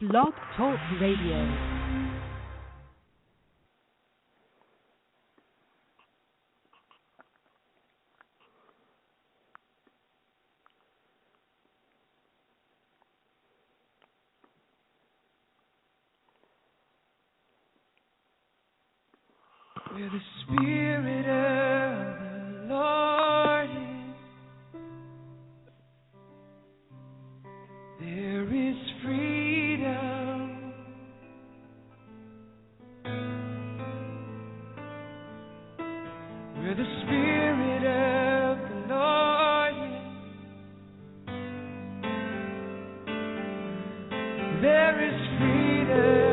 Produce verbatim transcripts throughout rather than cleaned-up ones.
Blog Talk Radio. Where the Spirit of the Lord is, there is freedom. Where the Spirit of the Lord is, there is freedom.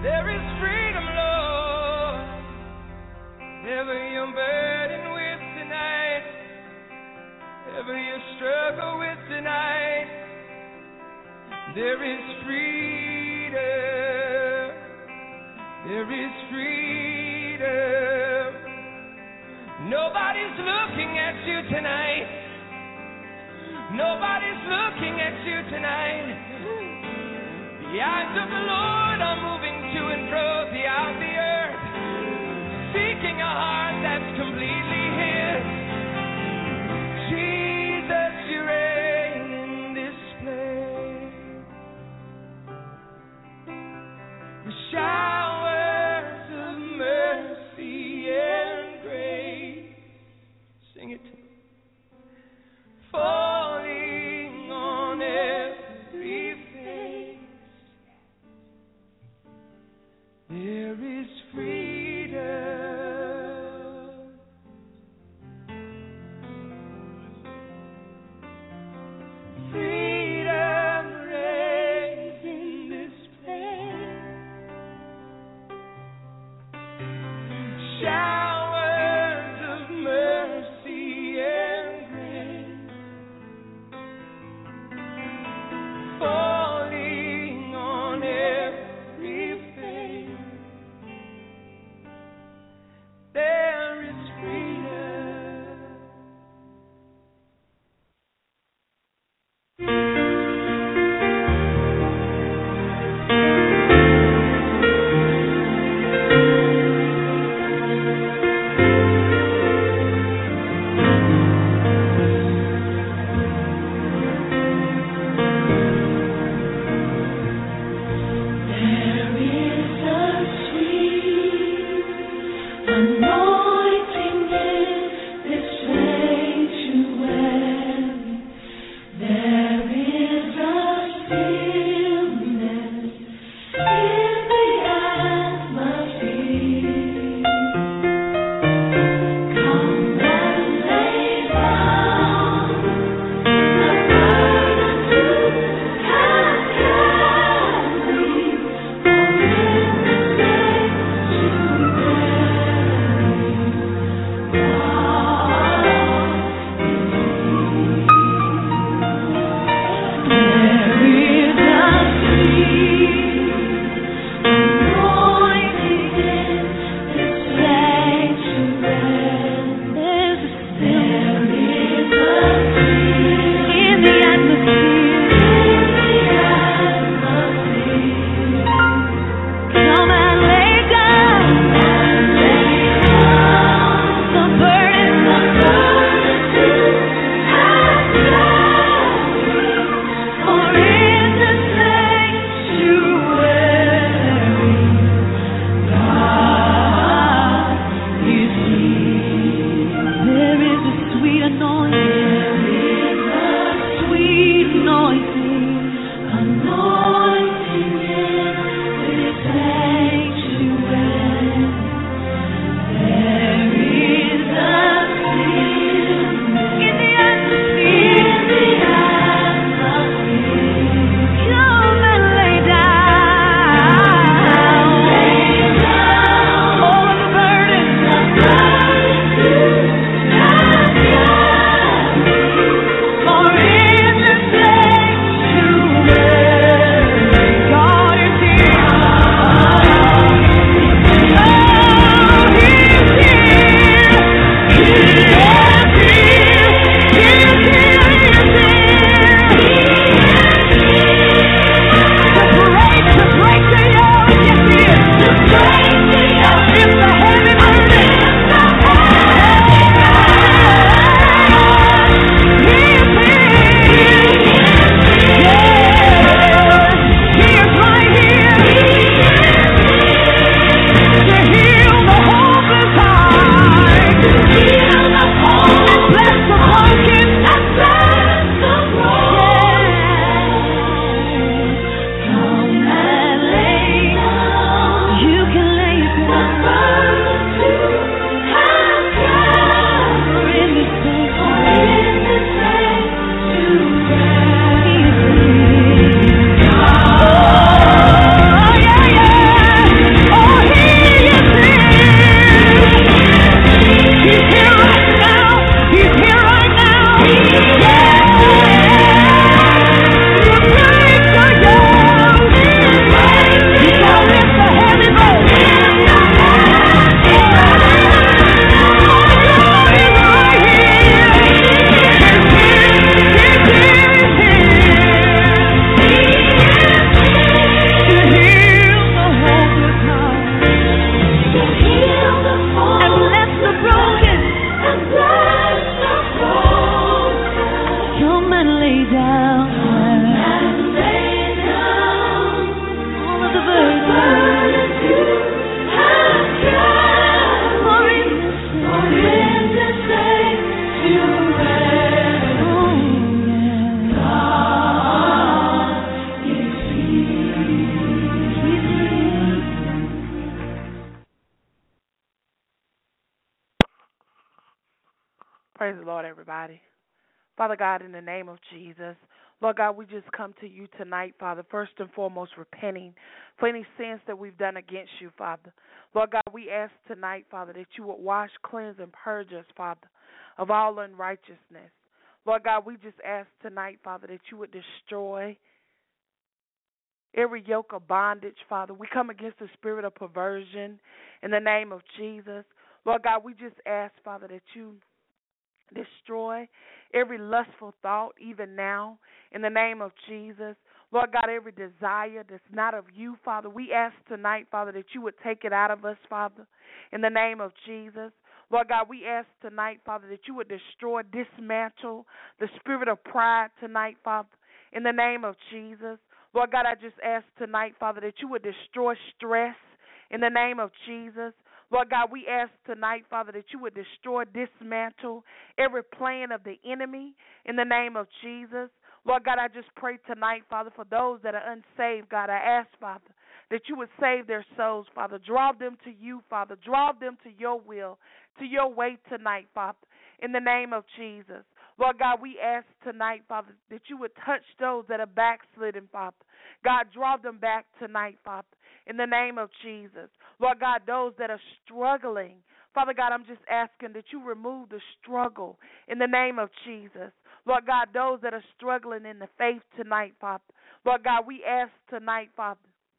There is freedom, Lord. Whatever you're burdened with tonight, whatever you struggle with tonight, there is freedom. There is freedom. Nobody's looking at you tonight. Nobody's looking at you tonight. The eyes of the Lord are moving to and fro throughout the earth, seeking a heart that's completely His. Jesus, you reign in this place. The showers of mercy and grace. Sing it. Falling on every face. There is freedom. Freedom reigns in this place. Praise the Lord, everybody. Father God, in the name of Jesus, Lord God, we just come to you tonight, Father, first and foremost repenting for any sins that we've done against you, Father. Lord God, we ask tonight, Father, that you would wash, cleanse, and purge us, Father, of all unrighteousness. Lord God, we just ask tonight, Father, that you would destroy every yoke of bondage, Father. We come against the spirit of perversion in the name of Jesus. Lord God, we just ask, Father, that you destroy every lustful thought even now in the name of Jesus. Lord God, every desire that's not of you, Father, we ask tonight, Father, that you would take it out of us, Father, in the name of Jesus. Lord God, we ask tonight, Father, that you would destroy, dismantle the spirit of pride tonight, Father, in the name of Jesus. Lord God, I just ask tonight, Father, that you would destroy stress in the name of Jesus. Lord God, we ask tonight, Father, that you would destroy, dismantle every plan of the enemy in the name of Jesus. Lord God, I just pray tonight, Father, for those that are unsaved, God, I ask, Father, that you would save their souls, Father. Draw them to you, Father. Draw them to your will, to your way tonight, Father, in the name of Jesus. Lord God, we ask tonight, Father, that you would touch those that are backslidden, Father. God, draw them back tonight, Father, in the name of Jesus. Lord God, those that are struggling, Father God, I'm just asking that you remove the struggle in the name of Jesus. Lord God, those that are struggling in the faith tonight, Father. Lord God, we ask tonight, Father.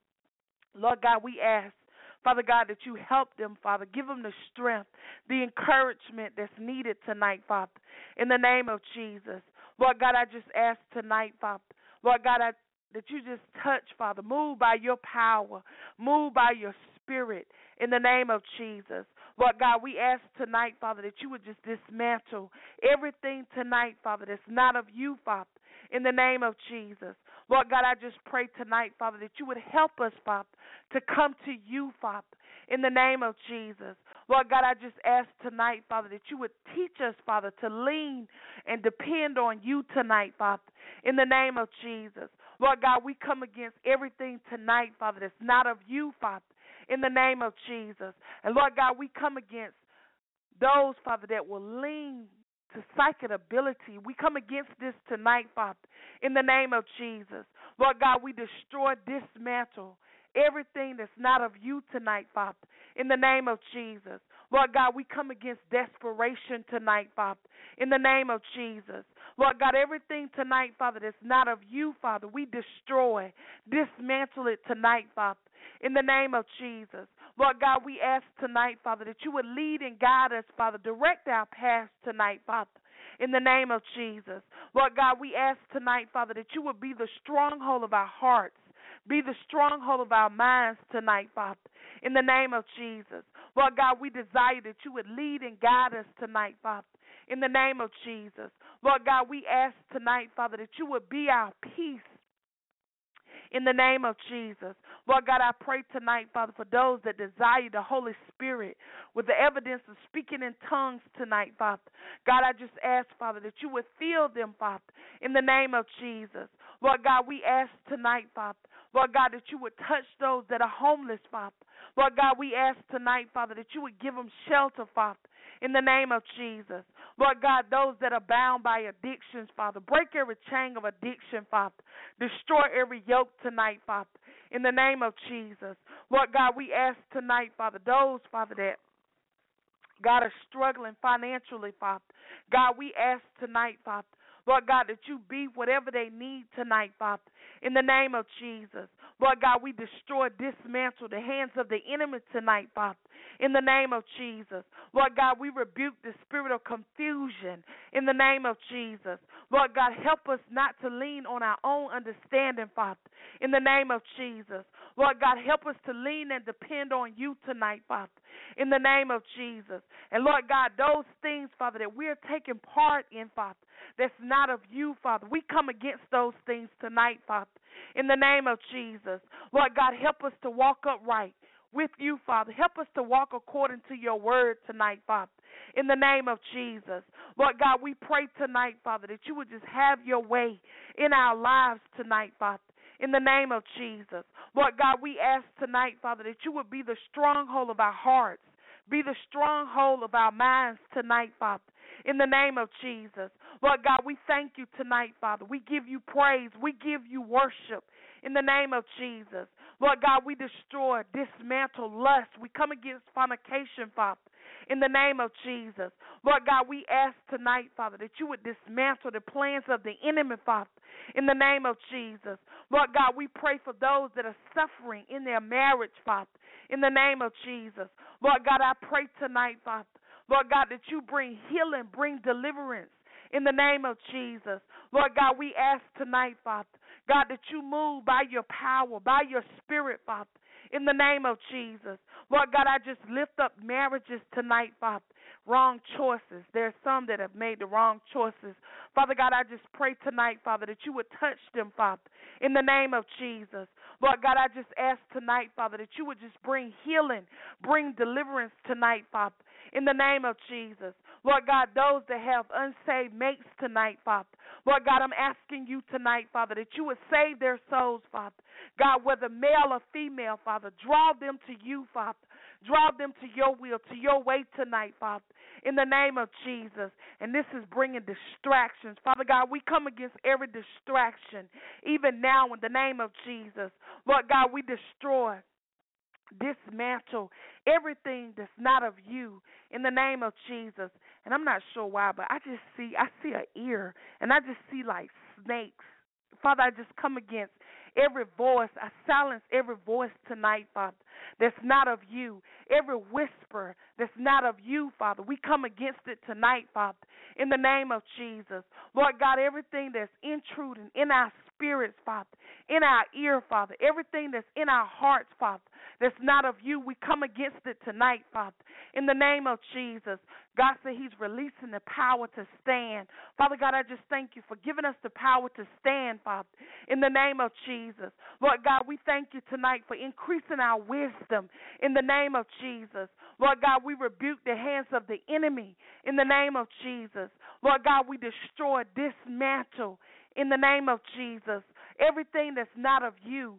Lord God, we ask, Father God, that you help them, Father. Give them the strength, the encouragement that's needed tonight, Father, in the name of Jesus. Lord God, I just ask tonight, Father, Lord God, I, that you just touch, Father. Move by your power. Move by your spirit in the name of Jesus. Lord God, we ask tonight, Father, that you would just dismantle everything tonight, Father, that's not of you, Father, in the name of Jesus. Lord God, I just pray tonight, Father, that you would help us, Father, to come to you, Father, in the name of Jesus. Lord God, I just ask tonight, Father, that you would teach us, Father, to lean and depend on you tonight, Father, in the name of Jesus. Lord God, we come against everything tonight, Father, that's not of you, Father, in the name of Jesus. And Lord God, we come against those, Father, that will lean to psychic ability. We come against this tonight, Father, in the name of Jesus. Lord God, we destroy, dismantle everything that's not of you tonight, Father, in the name of Jesus. Lord God, we come against desperation tonight, Father, in the name of Jesus. Lord God, everything tonight, Father, that's not of you, Father, we destroy, dismantle it tonight, Father, in the name of Jesus. Lord God, we ask tonight, Father, that you would lead and guide us, Father. Direct our paths tonight, Father, in the name of Jesus. Lord God, we ask tonight, Father, that you would be the stronghold of our hearts. Be the stronghold of our minds tonight, Father, in the name of Jesus. Lord God, we desire that you would lead and guide us tonight, Father, in the name of Jesus. Lord God, we ask tonight, Father, that you would be our peace in the name of Jesus. Lord God, I pray tonight, Father, for those that desire the Holy Spirit with the evidence of speaking in tongues tonight, Father. God, I just ask, Father, that you would fill them, Father, in the name of Jesus. Lord God, we ask tonight, Father, Lord God, that you would touch those that are homeless, Father. Lord God, we ask tonight, Father, that you would give them shelter, Father, in the name of Jesus. Lord God, those that are bound by addictions, Father, break every chain of addiction, Father. Destroy every yoke tonight, Father, in the name of Jesus. Lord God, we ask tonight, Father, those, Father, that God are struggling financially, Father. God, we ask tonight, Father, Lord God, that you be whatever they need tonight, Father, in the name of Jesus. Lord God, we destroy, dismantle the hands of the enemy tonight, Father, in the name of Jesus. Lord God, we rebuke the spirit of confusion in the name of Jesus. Lord God, help us not to lean on our own understanding, Father, in the name of Jesus. Lord God, help us to lean and depend on you tonight, Father, in the name of Jesus. And Lord God, those things, Father, that we're taking part in, Father, that's not of you, Father, we come against those things tonight, Father, in the name of Jesus. Lord God, help us to walk upright with you, Father. Help us to walk according to your word tonight, Father, in the name of Jesus. Lord God, we pray tonight, Father, that you would just have your way in our lives tonight, Father, in the name of Jesus. Lord God, we ask tonight, Father, that you would be the stronghold of our hearts, be the stronghold of our minds tonight, Father, in the name of Jesus. Lord God, we thank you tonight, Father. We give you praise. We give you worship in the name of Jesus. Lord God, we destroy, dismantle lust. We come against fornication, Father, in the name of Jesus. Lord God, we ask tonight, Father, that you would dismantle the plans of the enemy, Father, in the name of Jesus. Lord God, we pray for those that are suffering in their marriage, Father, in the name of Jesus. Lord God, I pray tonight, Father, Lord God, that you bring healing, bring deliverance in the name of Jesus. Lord God, we ask tonight, Father, God, that you move by your power, by your spirit, Father, in the name of Jesus. Lord God, I just lift up marriages tonight, Father. Wrong choices. There are some that have made the wrong choices. Father God, I just pray tonight, Father, that you would touch them, Father, in the name of Jesus. Lord God, I just ask tonight, Father, that you would just bring healing, bring deliverance tonight, Father, in the name of Jesus. Lord God, those that have unsaved mates tonight, Father, Lord God, I'm asking you tonight, Father, that you would save their souls, Father. God, whether male or female, Father, draw them to you, Father. Draw them to your will, to your way tonight, Father, in the name of Jesus. And this is bringing distractions. Father God, we come against every distraction, even now in the name of Jesus. Lord God, we destroy, dismantle everything that's not of you in the name of Jesus. And I'm not sure why, but I just see, I see an ear, and I just see like snakes. Father, I just come against every voice. I silence every voice tonight, Father, that's not of you. Every whisper that's not of you, Father, we come against it tonight, Father, in the name of Jesus. Lord God, everything that's intruding in our spirits, Father, in our ear, Father, everything that's in our hearts, Father, that's not of you, we come against it tonight, Father, in the name of Jesus. God said he's releasing the power to stand. Father God, I just thank you for giving us the power to stand, Father, in the name of Jesus. Lord God, we thank you tonight for increasing our wisdom in the name of Jesus. Lord God, we rebuke the hands of the enemy in the name of Jesus. Lord God, we destroy, dismantle in the name of Jesus everything that's not of you.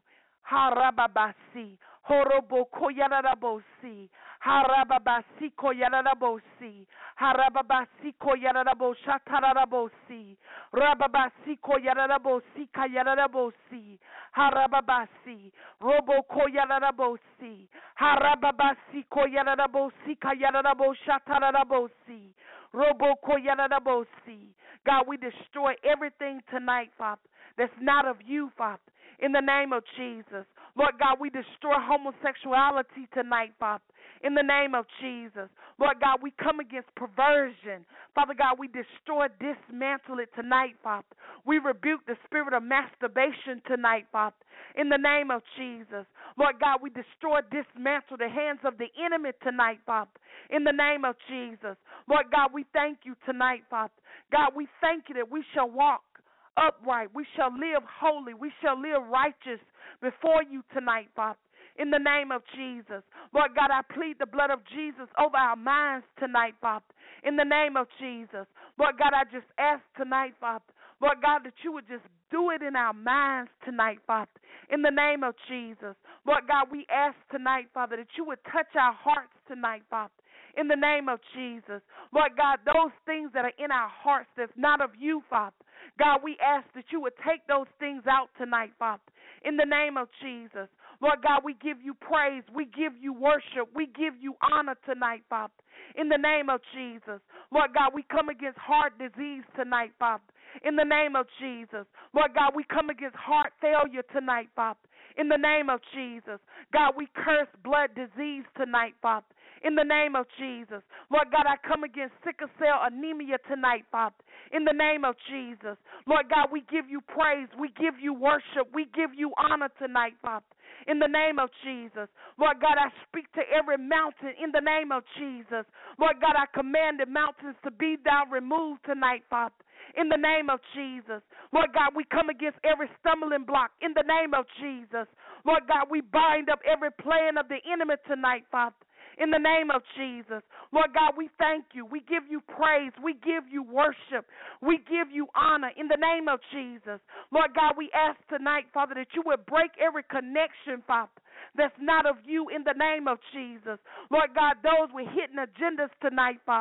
Harababasi, horobo koyarabosi, harababasi koyarabosi, harababasi koyarabo shatarabosi, rababasi koyarabosi kayarabosi, harababasi, robo koyarabosi, harababasi koyarabosi kayarabo shatarabosi, robo koyarabosi. God, we destroy everything tonight, Father, that's not of you, Father, in the name of Jesus. Lord God, we destroy homosexuality tonight, Father, in the name of Jesus. Lord God, we come against perversion. Father God, we destroy, dismantle it tonight, Father. We rebuke the spirit of masturbation tonight, Father, in the name of Jesus. Lord God, we destroy, dismantle the hands of the enemy tonight, Father, in the name of Jesus. Lord God, we thank you tonight, Father. God, we thank you that we shall walk upright. We shall live holy. We shall live righteous before you tonight, Father, in the name of Jesus. Lord God, I plead the blood of Jesus over our minds tonight, Father, in the name of Jesus. Lord God, I just ask tonight, Father, Lord God, that you would just do it in our minds tonight, Father, in the name of Jesus. Lord God, we ask tonight, Father, that you would touch our hearts tonight, Father, in the name of Jesus. Lord God, those things that are in our hearts that's not of you, Father, God, we ask that you would take those things out tonight, Father, in the name of Jesus. Lord God, we give you praise. We give you worship. We give you honor tonight, Father, in the name of Jesus. Lord God, we come against heart disease tonight, Father, in the name of Jesus. Lord God, we come against heart failure tonight, Father, in the name of Jesus. God, we curse blood disease tonight, Father, in the name of Jesus. Lord God, I come against sickle cell anemia tonight, Father, in the name of Jesus. Lord God, we give you praise. We give you worship. We give you honor tonight, Father, in the name of Jesus. Lord God, I speak to every mountain in the name of Jesus. Lord God, I command the mountains to be thou removed tonight, Father, in the name of Jesus. Lord God, we come against every stumbling block in the name of Jesus. Lord God, we bind up every plan of the enemy tonight, Father, in the name of Jesus. Lord God, we thank you. We give you praise. We give you worship. We give you honor in the name of Jesus. Lord God, we ask tonight, Father, that you would break every connection, Father, that's not of you in the name of Jesus. Lord God, those with hidden agendas tonight, Father,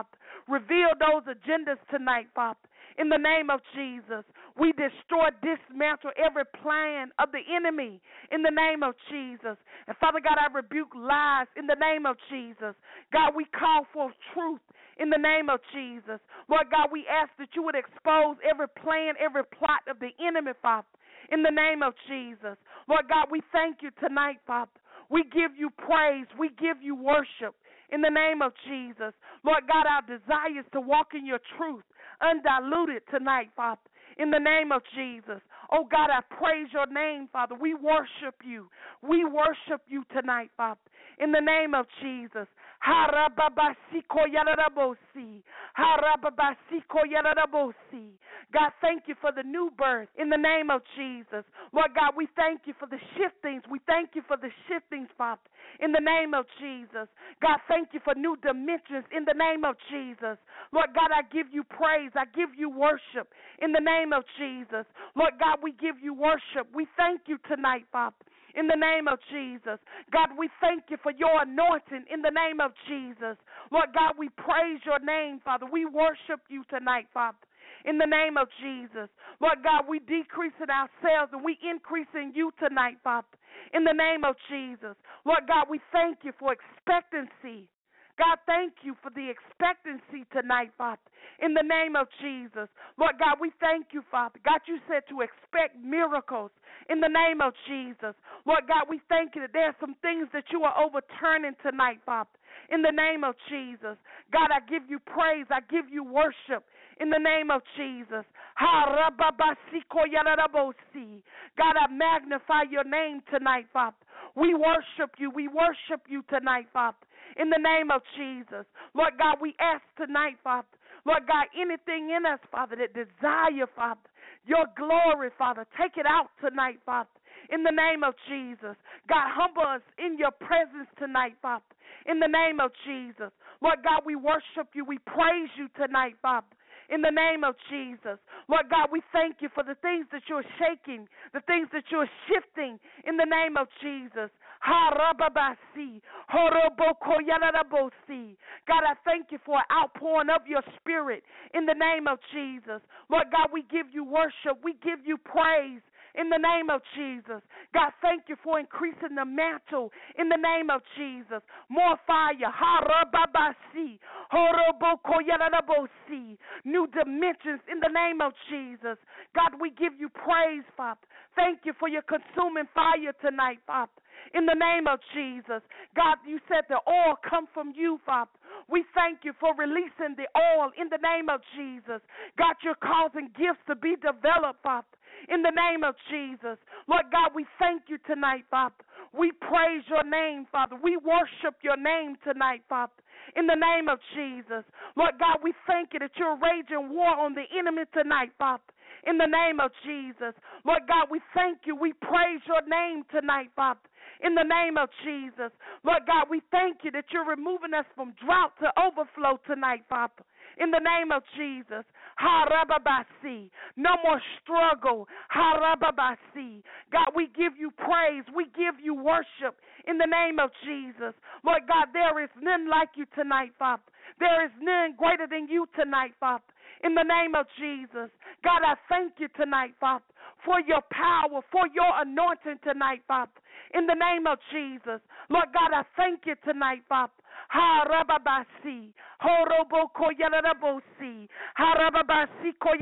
Reveal those agendas tonight, Father. In the name of Jesus, we destroy, dismantle every plan of the enemy in the name of Jesus. And Father God, I rebuke lies in the name of Jesus. God, we call for truth in the name of Jesus. Lord God, we ask that you would expose every plan, every plot of the enemy, Father, in the name of Jesus. Lord God, we thank you tonight, Father. We give you praise. We give you worship in the name of Jesus. Lord God, our desire is to walk in your truth, undiluted tonight, Father, in the name of Jesus. Oh God, I praise your name, Father. We worship you. We worship you tonight, Father, in the name of Jesus. Harababasiko yararabosi. Harababasiko yararabosi. God, thank you for the new birth in the name of Jesus. Lord God, we thank you for the shiftings. We thank you for the shiftings, Father, in the name of Jesus. God, thank you for new dimensions in the name of Jesus. Lord God, I give you praise. I give you worship in the name of Jesus. Lord God, we give you worship. We thank you tonight, Father, in the name of Jesus. God, we thank you for your anointing in the name of Jesus. Lord God, we praise your name, Father. We worship you tonight, Father, in the name of Jesus. Lord God, we decrease in ourselves and we increase in you tonight, Father, in the name of Jesus. Lord God, we thank you for expectancy. God, thank you for the expectancy tonight, Father, in the name of Jesus. Lord God, we thank you, Father. God, you said to expect miracles in the name of Jesus. Lord God, we thank you that there are some things that you are overturning tonight, Father, in the name of Jesus. God, I give you praise. I give you worship in the name of Jesus. God, I magnify your name tonight, Father. We worship you. We worship you tonight, Father, in the name of Jesus. Lord God, we ask tonight, Father, Lord God, anything in us, Father, that desire, Father, your glory, Father, take it out tonight, Father, in the name of Jesus. God, humble us in your presence tonight, Father, in the name of Jesus. Lord God, we worship you. We praise you tonight, Father, in the name of Jesus. Lord God, we thank you for the things that you're shaking, the things that you're shifting in the name of Jesus. Harababasi, horobokoyalarabosi. God, I thank you for an outpouring of your spirit in the name of Jesus. Lord God, we give you worship. We give you praise in the name of Jesus. God, thank you for increasing the mantle in the name of Jesus. More fire. Harababasi, horobokoyalarabosi. New dimensions in the name of Jesus. God, we give you praise, Father. Thank you for your consuming fire tonight, Father, in the name of Jesus. God, you said the oil come from you, Father. We thank you for releasing the oil in the name of Jesus. God, you're causing gifts to be developed, Father, in the name of Jesus. Lord God, we thank you tonight, Father. We praise your name, Father. We worship your name tonight, Father, in the name of Jesus. Lord God, we thank you that you're raging war on the enemy tonight, Father, in the name of Jesus. Lord God, we thank you. We praise your name tonight, Father, in the name of Jesus. Lord God, we thank you that you're removing us from drought to overflow tonight, Father, in the name of Jesus. Harababasi. No more struggle. Harababasi. God, we give you praise. We give you worship in the name of Jesus. Lord God, there is none like you tonight, Father. There is none greater than you tonight, Father, in the name of Jesus. God, I thank you tonight, Father, for your power, for your anointing tonight, Father, in the name of Jesus. Lord God, I thank you tonight, Father. Harababasi, horoboko yalarabosi, harababasi ko.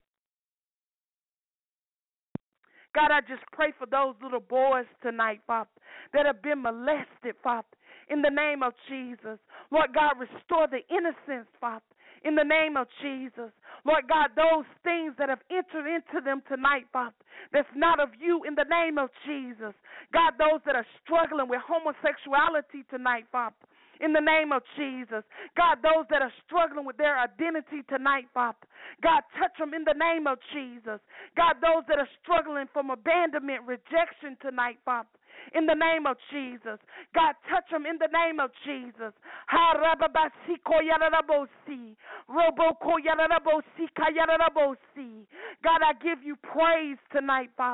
God, I just pray for those little boys tonight, Father, that have been molested, Father, in the name of Jesus. Lord God, restore the innocence, Father, in the name of Jesus. Lord God, those things that have entered into them tonight, Father, that's not of you, in the name of Jesus. God, those that are struggling with homosexuality tonight, Father, in the name of Jesus. God, those that are struggling with their identity tonight, Father, God, touch them in the name of Jesus. God, those that are struggling from abandonment, rejection tonight, Father, in the name of Jesus. God, touch them in the name of Jesus. God, I give you praise tonight, Father.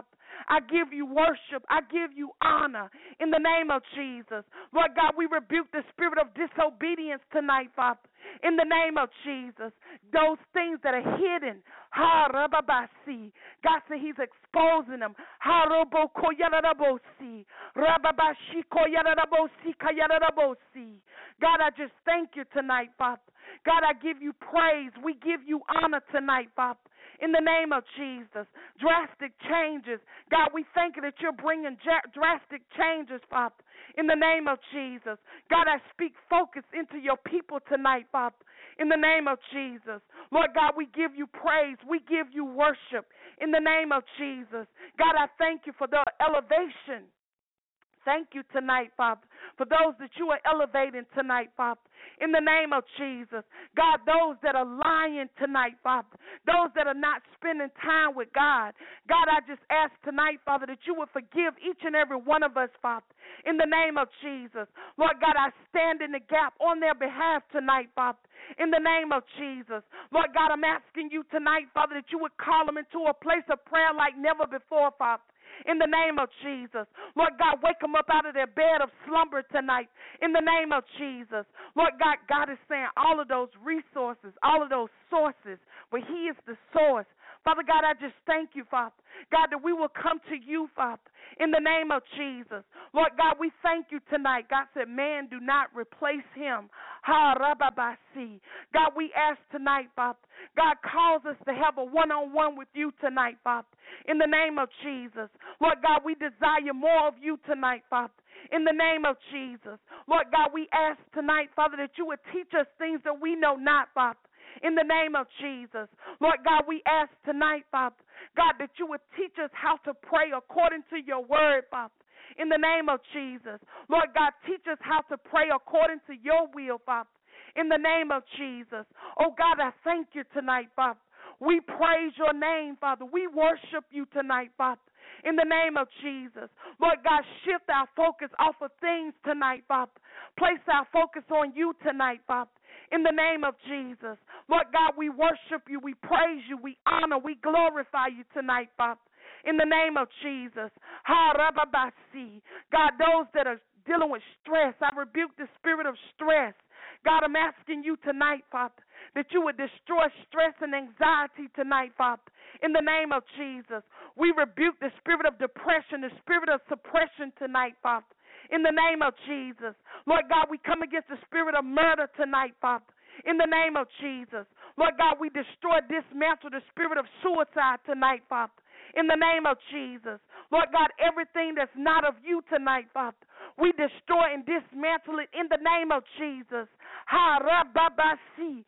I give you worship. I give you honor in the name of Jesus. Lord God, we rebuke the spirit of disobedience tonight, Father, in the name of Jesus. Those things that are hidden, ha rababasi. God said He's exposing them. Ha roboko yarabosi. Rababashi ko yarabosi ka yarabosi. God, I just thank you tonight, Father. God, I give you praise. We give you honor tonight, Father, in the name of Jesus. Drastic changes. God, we thank you that you're bringing drastic changes, Father, in the name of Jesus. God, I speak focus into your people tonight, Father, in the name of Jesus. Lord God, we give you praise. We give you worship in the name of Jesus. God, I thank you for the elevation. Thank you tonight, Father, for those that you are elevating tonight, Father, in the name of Jesus. God, those that are lying tonight, Father, those that are not spending time with God. God, I just ask tonight, Father, that you would forgive each and every one of us, Father, in the name of Jesus. Lord God, I stand in the gap on their behalf tonight, Father, in the name of Jesus. Lord God, I'm asking you tonight, Father, that you would call them into a place of prayer like never before, Father, in the name of Jesus. Lord God, wake them up out of their bed of slumber tonight in the name of Jesus. Lord God, God is saying all of those resources, all of those sources, but He is the source. Father God, I just thank you, Father, God, that we will come to you, Father, in the name of Jesus. Lord God, we thank you tonight. God said, man, do not replace him. Ha, rababasi. God, we ask tonight, Father, God calls us to have a one-on-one with you tonight, Father, in the name of Jesus. Lord God, we desire more of you tonight, Father, in the name of Jesus. Lord God, we ask tonight, Father, that you would teach us things that we know not, Father, in the name of Jesus. Lord God, we ask tonight, Father, God, that you would teach us how to pray according to your word, Father, in the name of Jesus. Lord God, teach us how to pray according to your will, Father, in the name of Jesus. Oh God, I thank you tonight, Father. We praise your name, Father. We worship you tonight, Father, in the name of Jesus. Lord God, shift our focus off of things tonight, Father. Place our focus on you tonight, Father, in the name of Jesus. Lord God, we worship you, we praise you, we honor, we glorify you tonight, Father, in the name of Jesus. Ha rababasi. God, those that are dealing with stress, I rebuke the spirit of stress. God, I'm asking you tonight, Father, that you would destroy stress and anxiety tonight, Father, in the name of Jesus. We rebuke the spirit of depression, the spirit of suppression tonight, Father, in the name of Jesus. Lord God, we come against the spirit of murder tonight, Father, in the name of Jesus. Lord God, we destroy, dismantle the spirit of suicide tonight, Father, in the name of Jesus. Lord God, everything that's not of you tonight, Father, we destroy and dismantle it in the name of Jesus. Ha rababasi.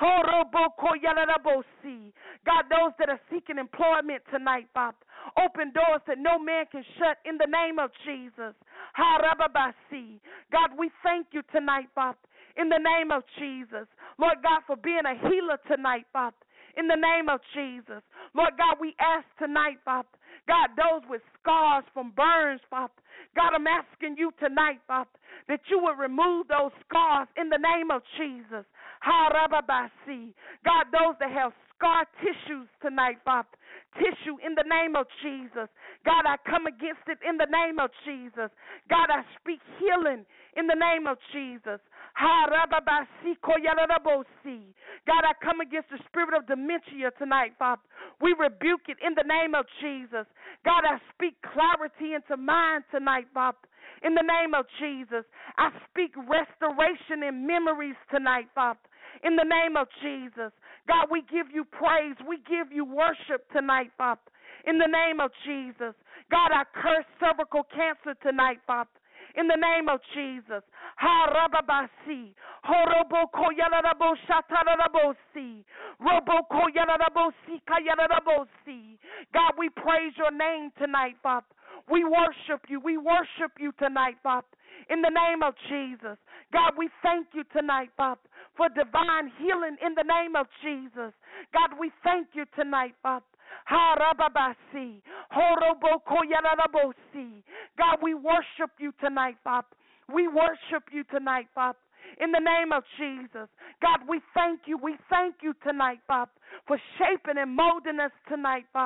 God, those that are seeking employment tonight, Father, open doors that no man can shut in the name of Jesus. Ha rababasi. God, we thank you tonight, Father, in the name of Jesus. Lord God, for being a healer tonight, Father, in the name of Jesus. Lord God, we ask tonight, Father, God, those with scars from burns, Father, God, I'm asking you tonight, Father, that you would remove those scars in the name of Jesus. Ha rababasi. God, those that have scar tissues tonight, Father, tissue in the name of Jesus. God, I come against it in the name of Jesus. God, I speak healing in the name of Jesus. Ha rababasi koyalarabosi. God, I come against the spirit of dementia tonight, Father. We rebuke it in the name of Jesus. God, I speak clarity into mind tonight, Father, in the name of Jesus. I speak restoration in memories tonight, Father, in the name of Jesus. God, we give you praise. We give you worship tonight, Father, in the name of Jesus. God, I curse cervical cancer tonight, Father, in the name of Jesus. Ha rababasi. Horobo koyalabo shatarabosi. Robo koyalabosi kayalabosi. God, we praise your name tonight, Father. We worship you. We worship you tonight, Father, in the name of Jesus. God, we thank you tonight, Father, for divine healing in the name of Jesus. God, we thank you tonight, Father. Ha rababasi. Horobo koyalabosi. God, we worship you tonight, Father. We worship you tonight, Father, in the name of Jesus. God, we thank you. We thank you tonight, Father, for shaping and molding us tonight, Father,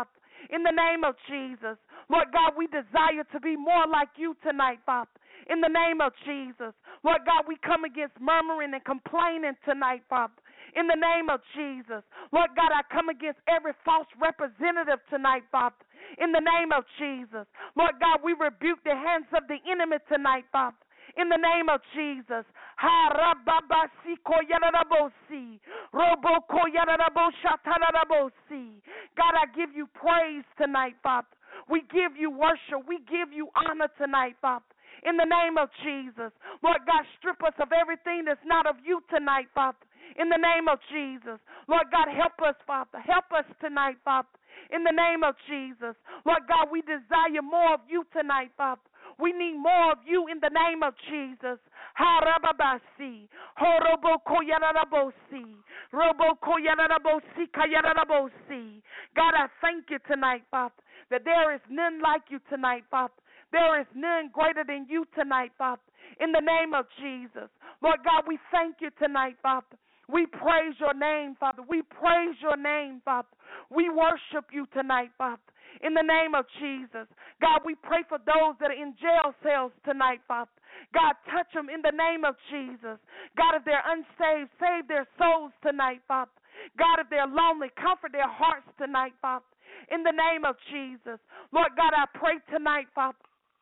In the name of Jesus. Lord God, we desire to be more like you tonight, Father. In the name of Jesus. Lord God, we come against murmuring and complaining tonight, Father. In the name of Jesus. Lord God, I come against every false representative tonight, Father. In the name of Jesus. Lord God, we rebuke the hands of the enemy tonight, Father. In the name of Jesus. God, I give you praise tonight, Father. We give you worship. We give you honor tonight, Father. In the name of Jesus. Lord God, strip us of everything that's not of you tonight, Father. In the name of Jesus. Lord God, help us, Father. Help us tonight, Father. In the name of Jesus. Lord God, we desire more of you tonight, Father. We need more of you in the name of Jesus. Harababasi. Horobokoyarabosi. Robokoyarabosi. Kayarabosi. God, I thank you tonight, Father, that there is none like you tonight, Father. There is none greater than you tonight, Father. In the name of Jesus. Lord God, we thank you tonight, Father. We praise your name, Father. We praise your name, Father. We worship you tonight, Father. In the name of Jesus. God, we pray for those that are in jail cells tonight, Father. God, touch them in the name of Jesus. God, if they're unsaved, save their souls tonight, Father. God, if they're lonely, comfort their hearts tonight, Father. In the name of Jesus. Lord God, I pray tonight, Father.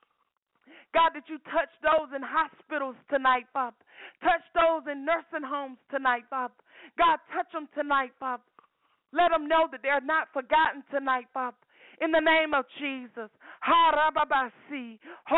God, that you touch those in hospitals tonight, Father. Touch those in nursing homes tonight, Father. God, touch them tonight, Father. Let them know that they're not forgotten tonight, Father. In the name of Jesus. Harababasi.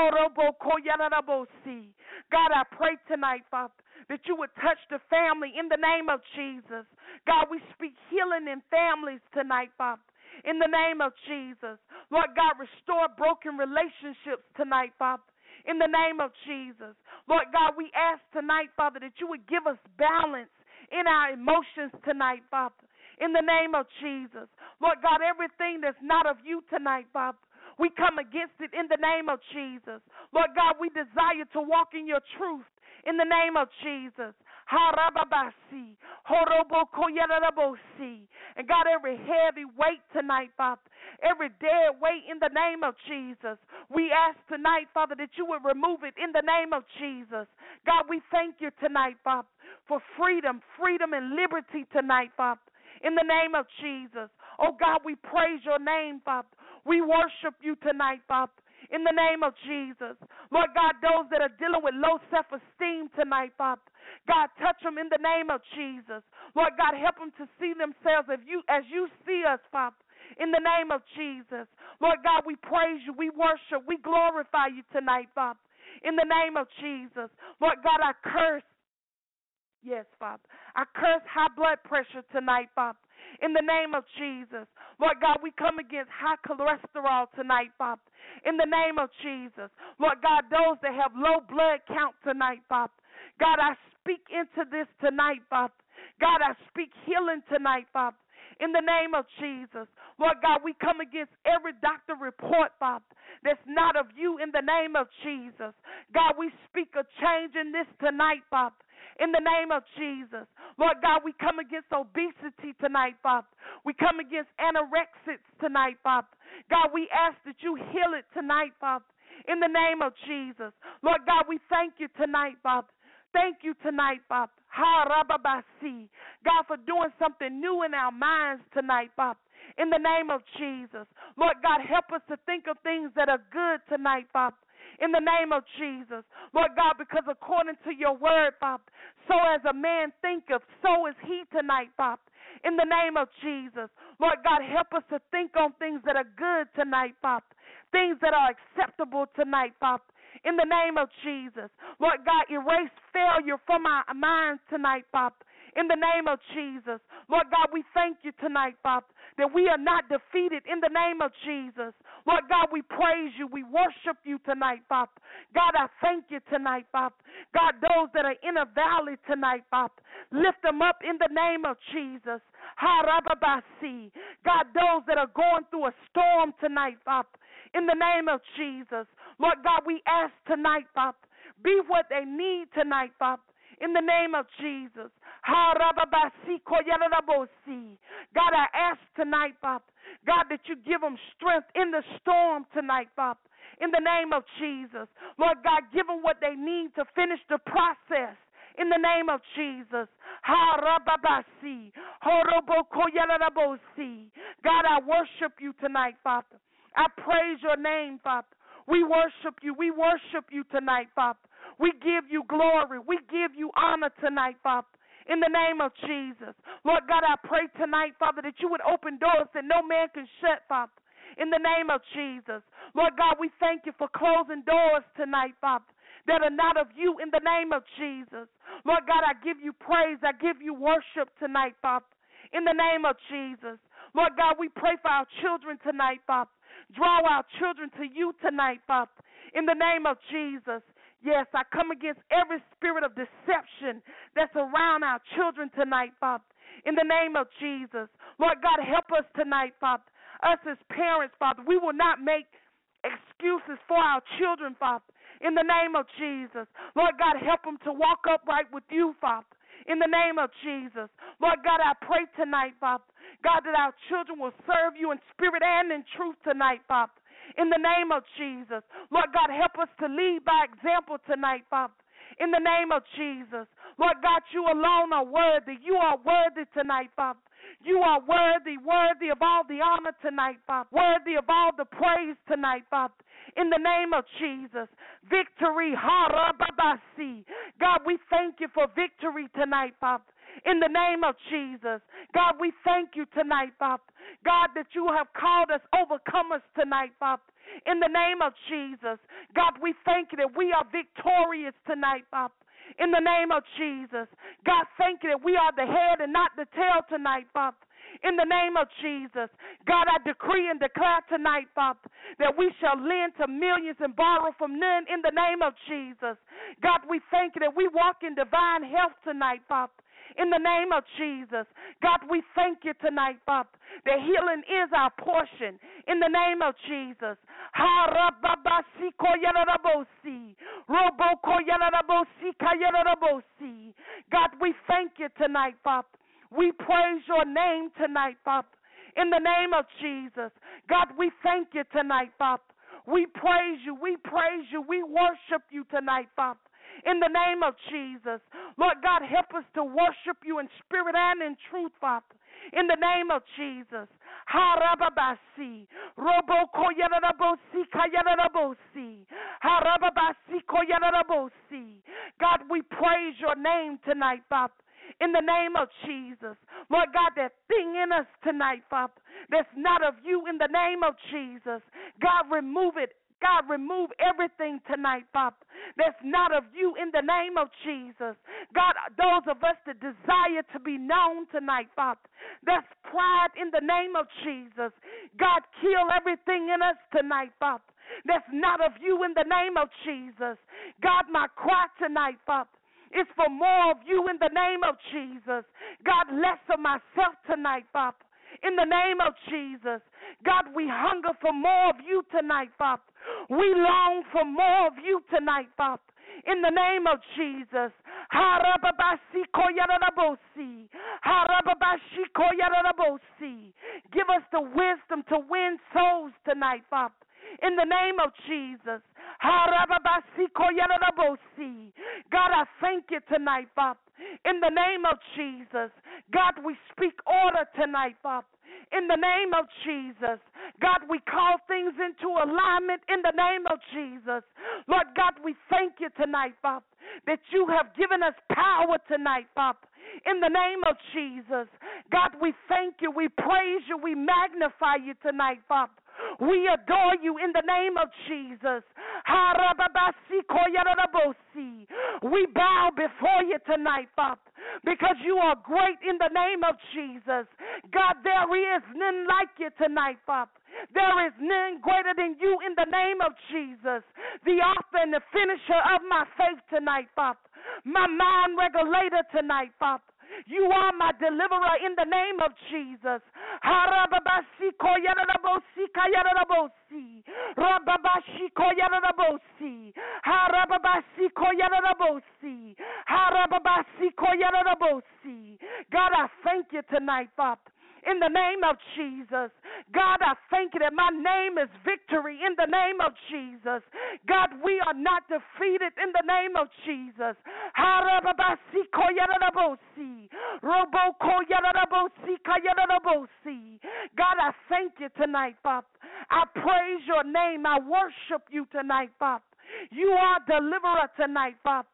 Horobokoyarabosi. God, I pray tonight, Father, that you would touch the family in the name of Jesus. God, we speak healing in families tonight, Father. In the name of Jesus. Lord God, restore broken relationships tonight, Father. In the name of Jesus. Lord God, we ask tonight, Father, that you would give us balance in our emotions tonight, Father. In the name of Jesus. Lord God, everything that's not of you tonight, Father, we come against it in the name of Jesus. Lord God, we desire to walk in your truth in the name of Jesus. Harababasi, horobokoyarabosi. And God, every heavy weight tonight, Father, every dead weight in the name of Jesus, we ask tonight, Father, that you would remove it in the name of Jesus. God, we thank you tonight, Father, for freedom, freedom and liberty tonight, Father, in the name of Jesus. Oh, God, we praise your name, Father. We worship you tonight, Father, in the name of Jesus. Lord God, those that are dealing with low self-esteem tonight, Father, God, touch them in the name of Jesus. Lord God, help them to see themselves as you, as you see us, Father, in the name of Jesus. Lord God, we praise you, we worship, we glorify you tonight, Father, in the name of Jesus. Lord God, I curse, yes, Father, I curse high blood pressure tonight, Father, in the name of Jesus. Lord God, we come against high cholesterol tonight, Father, in the name of Jesus. Lord God, those that have low blood count tonight, Father, God, I speak into this tonight, Father. God, I speak healing tonight, Father, in the name of Jesus. Lord God, we come against every doctor report, Father, that's not of you in the name of Jesus. God, we speak a change in this tonight, Father, in the name of Jesus. Lord God, we come against obesity tonight, Father. We come against anorexics tonight, Father. God, we ask that you heal it tonight, Father, in the name of Jesus. Lord God, we thank you tonight, Father. Thank you tonight, Father. Ha-ra-ba-ba-si. God, for doing something new in our minds tonight, Father, in the name of Jesus. Lord God, help us to think of things that are good tonight, Father, in the name of Jesus. Lord God, because according to your word, Father, so as a man thinketh, so is he tonight, Father, in the name of Jesus. Lord God, help us to think on things that are good tonight, Father, things that are acceptable tonight, Father, in the name of Jesus. Lord God, erase failure from our minds tonight, Father, in the name of Jesus. Lord God, we thank you tonight, Father, that we are not defeated in the name of Jesus. Lord God, we praise you. We worship you tonight, Father. God, I thank you tonight, Father. God, those that are in a valley tonight, Father, lift them up in the name of Jesus. Ha-ra-ba-ba-si. God, those that are going through a storm tonight, Father, in the name of Jesus. Lord God, we ask tonight, Father, be what they need tonight, Father, in the name of Jesus. God, I ask tonight, Father, God, that you give them strength in the storm tonight, Father. In the name of Jesus. Lord God, give them what they need to finish the process. In the name of Jesus. God, I worship you tonight, Father. I praise your name, Father. We worship you. We worship you tonight, Father. We give you glory. We give you honor tonight, Father. In the name of Jesus. Lord God, I pray tonight, Father, that you would open doors that no man can shut, Father. In the name of Jesus. Lord God, we thank you for closing doors tonight, Father, that are not of you in the name of Jesus. Lord God, I give you praise. I give you worship tonight, Father, in the name of Jesus. Lord God, we pray for our children tonight, Father. Draw our children to you tonight, Father, in the name of Jesus. Yes, I come against every spirit of deception that's around our children tonight, Father, in the name of Jesus. Lord God, help us tonight, Father. Us as parents, Father, we will not make excuses for our children, Father, in the name of Jesus. Lord God, help them to walk upright with you, Father, in the name of Jesus. Lord God, I pray tonight, Father, God, that our children will serve you in spirit and in truth tonight, Father, in the name of Jesus. Lord God, help us to lead by example tonight, Father, in the name of Jesus. Lord God, you alone are worthy. You are worthy tonight, Father. You are worthy, worthy of all the honor tonight, Father. Worthy of all the praise tonight, Father. In the name of Jesus. Victory. God, we thank you for victory tonight, Father. In the name of Jesus. God, we thank you tonight, Father. God, that you have called us overcomers tonight, Father. In the name of Jesus. God, we thank you that we are victorious tonight, Father. In the name of Jesus. God, thank you that we are the head and not the tail tonight, Father. In the name of Jesus. God, I decree and declare tonight, Father, that we shall lend to millions and borrow from none in the name of Jesus. God, we thank you that we walk in divine health tonight, Father. In the name of Jesus. God, we thank you tonight, Father, that healing is our portion. In the name of Jesus. God, we thank you tonight, Father. We praise your name tonight, Father. In the name of Jesus. God, we thank you tonight, Father. We praise you. We praise you. We worship you tonight, Father. In the name of Jesus. Lord God, help us to worship you in spirit and in truth, Father. In the name of Jesus. Harababasi. Robokoyarabosi kayarabosi. Harababasi koyarabosi. God, we praise your name tonight, Father. In the name of Jesus. Lord God, that thing in us tonight, Father, that's not of you, in the name of Jesus. God, remove it. God, remove everything tonight, Father, that's not of you, in the name of Jesus. God, those of us that desire to be known tonight, Father, that's pride in the name of Jesus. God, kill everything in us tonight, Father, that's not of you, in the name of Jesus. God, my cry tonight, Father, is for more of you in the name of Jesus. God, less of myself tonight, Father. In the name of Jesus. God, we hunger for more of you tonight, Father. We long for more of you tonight, Father. In the name of Jesus. Give us the wisdom to win souls tonight, Father. In the name of Jesus. God, I thank you tonight, Father. In the name of Jesus. God, we speak order tonight, Father. In the name of Jesus. God, we call things into alignment in the name of Jesus. Lord God, we thank you tonight, Father, that you have given us power tonight, Father. In the name of Jesus. God, we thank you, we praise you, we magnify you tonight, Father. We adore you in the name of Jesus. We bow before you tonight, Father, because you are great in the name of Jesus. God, there is none like you tonight, Father. There is none greater than you in the name of Jesus, the author and the finisher of my faith tonight, Father. My mind regulator tonight, Father. You are my deliverer in the name of Jesus. God, I thank you tonight, Father. In the name of Jesus. God, I thank you that my name is victory in the name of Jesus. God, we are not defeated in the name of Jesus. God, I thank you tonight, Father. I praise your name. I worship you tonight, Father. You are deliverer tonight, Father.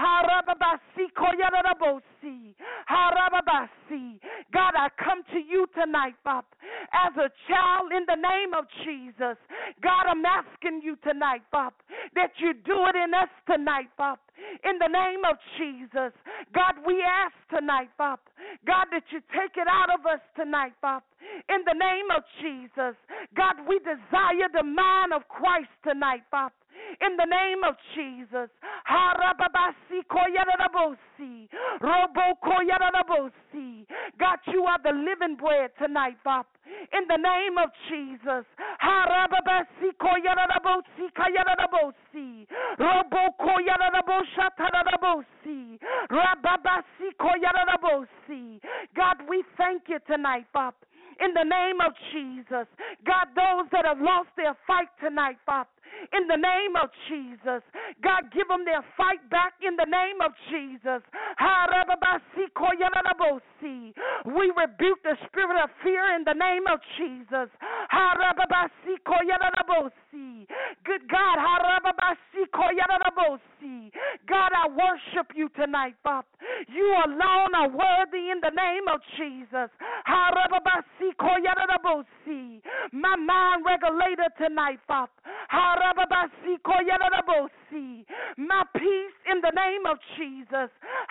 God, I come to you tonight, Father, as a child in the name of Jesus. God, I'm asking you tonight, Father, that you do it in us tonight, Father, in the name of Jesus. God, we ask tonight, Father, God, that you take it out of us tonight, Father, in the name of Jesus. God, we desire the mind of Christ tonight, Father, in the name of Jesus. God, you are the living bread tonight, Father, in the name of Jesus. God, we thank you tonight, Father, in the name of Jesus. God, those that have lost their fight tonight, Father, in the name of Jesus. God, give them their fight back in the name of Jesus. We rebuke the spirit of fear in the name of Jesus. Good God, God, I worship you tonight, Father. You alone are worthy in the name of Jesus. My mind regulator tonight, Father. My peace in the name of Jesus.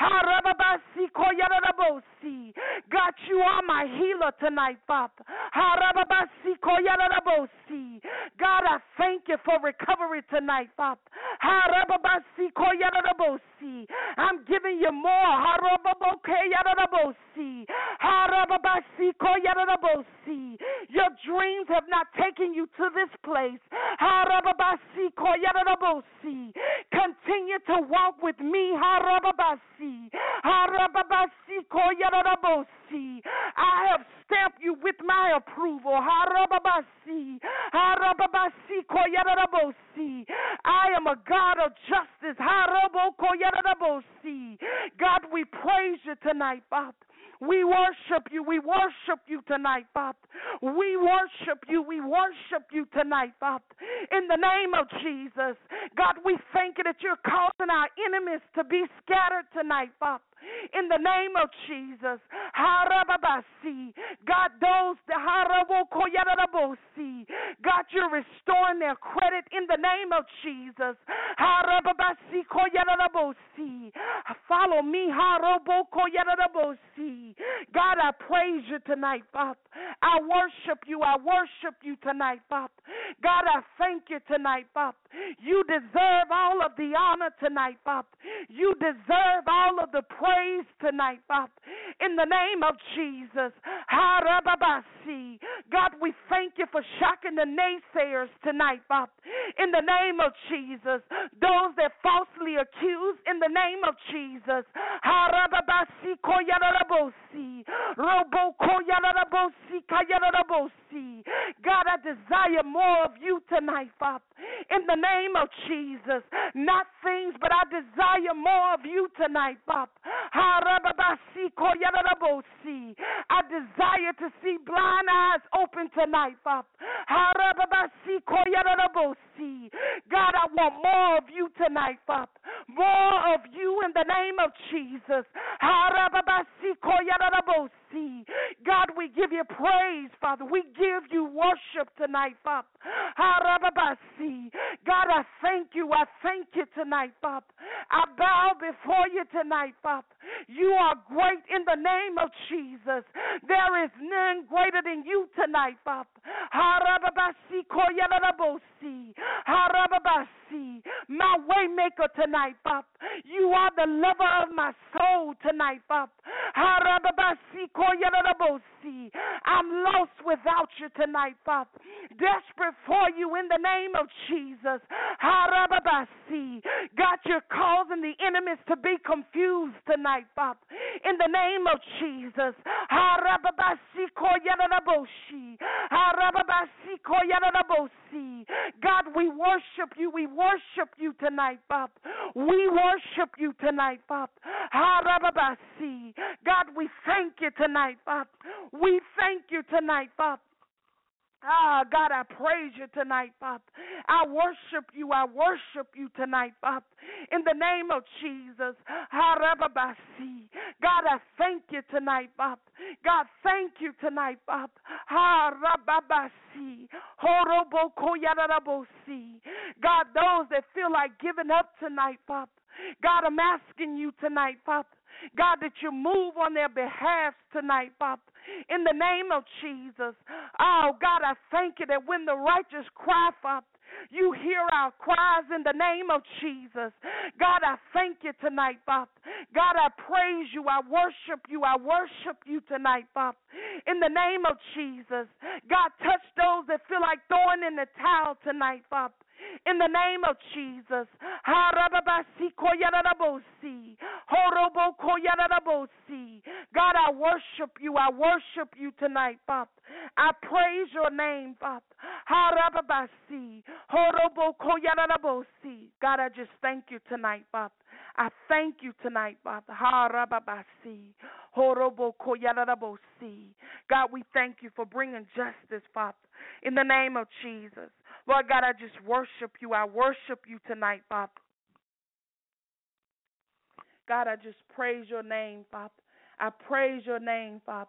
God, you are my healer tonight, Father. God, I thank you for recovery tonight, Father. I'm giving you more. Your dreams have not taken you to this place. Continue to walk with me. I have stamped you with my approval. I am a God of justice. God, we praise you tonight, Father. We worship you. We worship you tonight, Father. We worship you. We worship you tonight, Father. In the name of Jesus. God, we thank you that you're causing our enemies to be scattered tonight, Father. In the name of Jesus. God, those that God, you're restoring their credit in the name of Jesus. Follow me. God, I praise you tonight, Father. I worship you. I worship you tonight, Father. God, I thank you tonight, Father. You deserve all of the honor tonight, Father. You deserve all of the praise tonight, Father. In the name of Jesus. God, we thank you for shocking the naysayers tonight, Father. In the name of Jesus. Those that falsely accuse, in the name of Jesus. God, I desire more of you tonight, Father. In the name of Jesus. Not things, but I desire more of you tonight, Father. I desire to see blind eyes open tonight, Father. God, I want more of you tonight, Father. More of you in the name of Jesus. God, we give you praise, Father. We give you worship tonight, Father. God, I thank you. I thank you tonight, Father. I bow before you tonight, Father. You are great in the name of Jesus. There is none greater than you tonight, Father. My way maker tonight, Father. You are the lover of my soul tonight, Father. I'm lost without you tonight, Father. Desperate for you in the name of Jesus. God, you're causing the enemies to be confused tonight, Father. in the name of Jesus. God, we worship you. We worship you tonight, Father. We worship you tonight, Father. God, we thank you tonight, Father. We thank you tonight, Father. Ah, God, I praise you tonight, Father. I worship you. I worship you tonight, Father. In the name of Jesus. God, I thank you tonight, Father. God, thank you tonight, Father. God, those that feel like giving up tonight, Father. God, I'm asking you tonight, Father. God, that you move on their behalf tonight, Father. In the name of Jesus. Oh, God, I thank you that when the righteous cry, Father, you hear our cries in the name of Jesus. God, I thank you tonight, Father. God, I praise you. I worship you. I worship you tonight, Father. In the name of Jesus. God, touch those that feel like throwing in the towel tonight, Father. In the name of Jesus. God, I worship you. I worship you tonight, Father. I praise your name, Father. God, I just thank you tonight, Father. I thank you tonight, Father. God, we thank you for bringing justice, Father, in the name of Jesus. Lord God, I just worship you. I worship you tonight, Father. God, I just praise your name, Father. I praise your name, Father.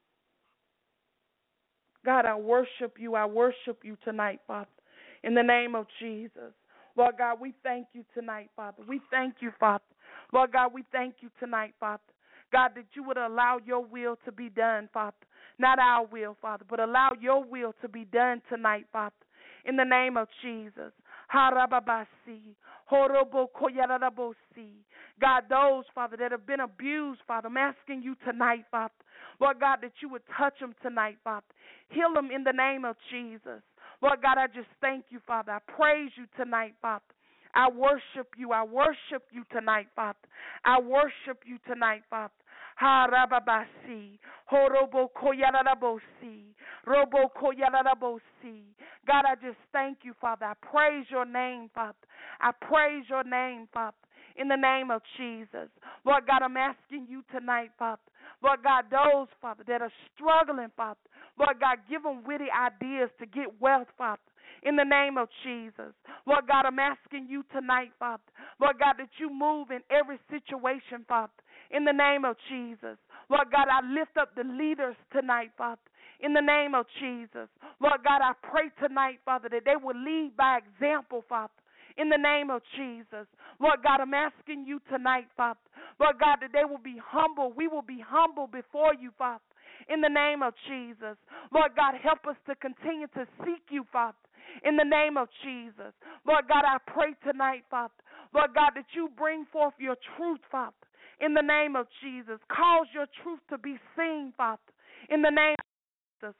God, I worship you. I worship you tonight, Father, in the name of Jesus. Lord God, we thank you tonight, Father. We thank you, Father. Lord God, we thank you tonight, Father. God, that you would allow your will to be done, Father. Not our will, Father, but allow your will to be done tonight, Father. In the name of Jesus. Harababasi. Horobokoyarabosi. God, those, Father, that have been abused, Father, I'm asking you tonight, Father. Lord God, that you would touch them tonight, Father. Heal them in the name of Jesus. Lord God, I just thank you, Father. I praise you tonight, Father. I worship you. I worship you tonight, Father. I worship you tonight, Father. Harababasi. Horobokoyarabosi. Robokoyarabosi. God, I just thank you, Father. I praise your name, Father. I praise your name, Father, in the name of Jesus. Lord God, I'm asking you tonight, Father. Lord God, those, Father, that are struggling, Father. Lord God, give them witty ideas to get wealth, Father, in the name of Jesus. Lord God, I'm asking you tonight, Father. Lord God, that you move in every situation, Father, in the name of Jesus. Lord God, I lift up the leaders tonight, Father, in the name of Jesus. Lord God, I pray tonight, Father, that they will lead by example, Father, in the name of Jesus. Lord God, I'm asking you tonight, Father, Lord God, that they will be humble. We will be humble before you, Father, in the name of Jesus. Lord God, help us to continue to seek you, Father, in the name of Jesus. Lord God, I pray tonight, Father, Lord God, that you bring forth your truth, Father, in the name of Jesus. Cause your truth to be seen, Father, in the name of Jesus.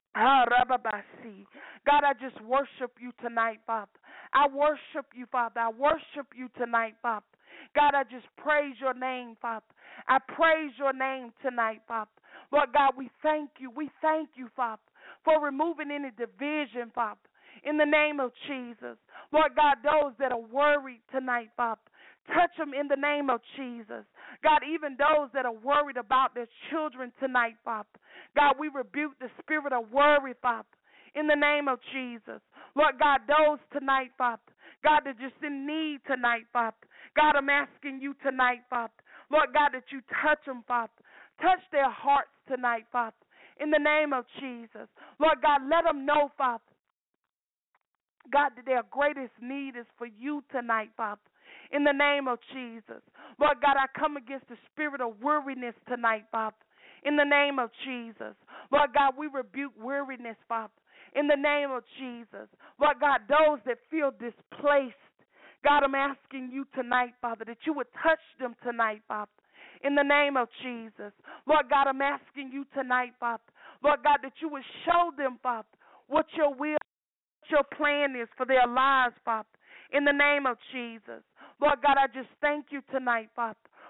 God, I just worship you tonight, Father. I worship you, Father. I worship you tonight, Father. God, I just praise your name, Father. I praise your name tonight, Father. Lord God, we thank you. We thank you, Father, for removing any division, Father, in the name of Jesus. Lord God, those that are worried tonight, Father, touch them in the name of Jesus. God, even those that are worried about their children tonight, Father. God, we rebuke the spirit of worry, Father, in the name of Jesus. Lord God, those tonight, Father, God, that just in need tonight, Father. God, I'm asking you tonight, Father. Lord God, that you touch them, Father. Touch their hearts tonight, Father, in the name of Jesus. Lord God, let them know, Father, God, that their greatest need is for you tonight, Father, in the name of Jesus. Lord God, I come against the spirit of weariness tonight, Father, in the name of Jesus. Lord God, we rebuke weariness, Father, in the name of Jesus. Lord God, those that feel displaced, God, I'm asking you tonight, Father, that you would touch them tonight, Father, in the name of Jesus. Lord God, I'm asking you tonight, Father, Lord God, that you would show them, Father, what your will, what your plan is for their lives, Father, in the name of Jesus. Lord God, I just thank you tonight, Father,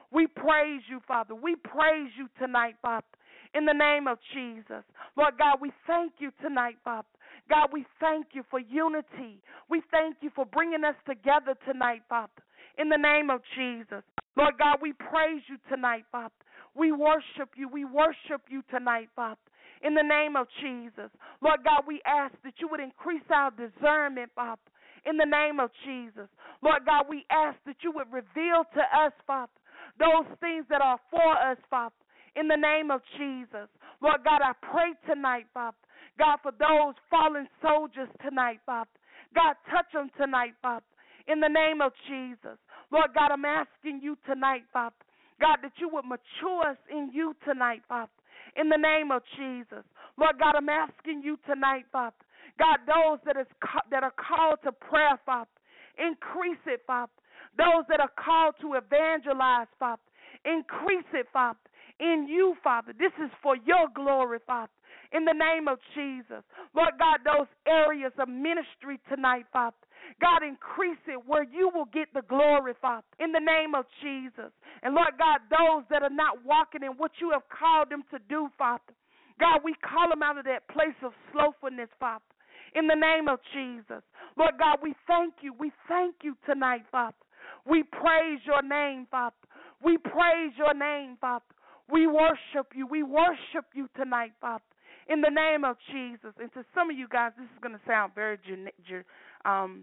We praise you, Father. We praise you tonight, Father, in the name of Jesus. Lord God, we thank you tonight, Father. God, we thank you for unity. We thank you for bringing us together tonight, Father, in the name of Jesus. Lord God, we praise you tonight, Father. We worship you. We worship you tonight, Father, in the name of Jesus. Lord God, we ask that you would increase our discernment, Father, in the name of Jesus. Lord God, we ask that you would reveal to us, Father, those things that are for us, Father, in the name of Jesus. Lord God, I pray tonight, Father, God, for those fallen soldiers tonight, Father. God, touch them tonight, Father, in the name of Jesus. Lord God, I'm asking you tonight, Father, God, that you would mature us in you tonight, Father, in the name of Jesus. Lord God, I'm asking you tonight, Father, God, those that, is, that are called to prayer, Father, increase it, Father. Those that are called to evangelize, Father, increase it, Father, in you, Father. This is for your glory, Father, in the name of Jesus. Lord God, those areas of ministry tonight, Father, God, increase it where you will get the glory, Father, in the name of Jesus. And Lord God, those that are not walking in what you have called them to do, Father, God, we call them out of that place of slothfulness, Father, in the name of Jesus. Lord God, we thank you. We thank you tonight, Father. We praise your name, Father. We praise your name, Father. We worship you. We worship you tonight, Father, in the name of Jesus. And to some of you guys, this is going to sound very gen- um.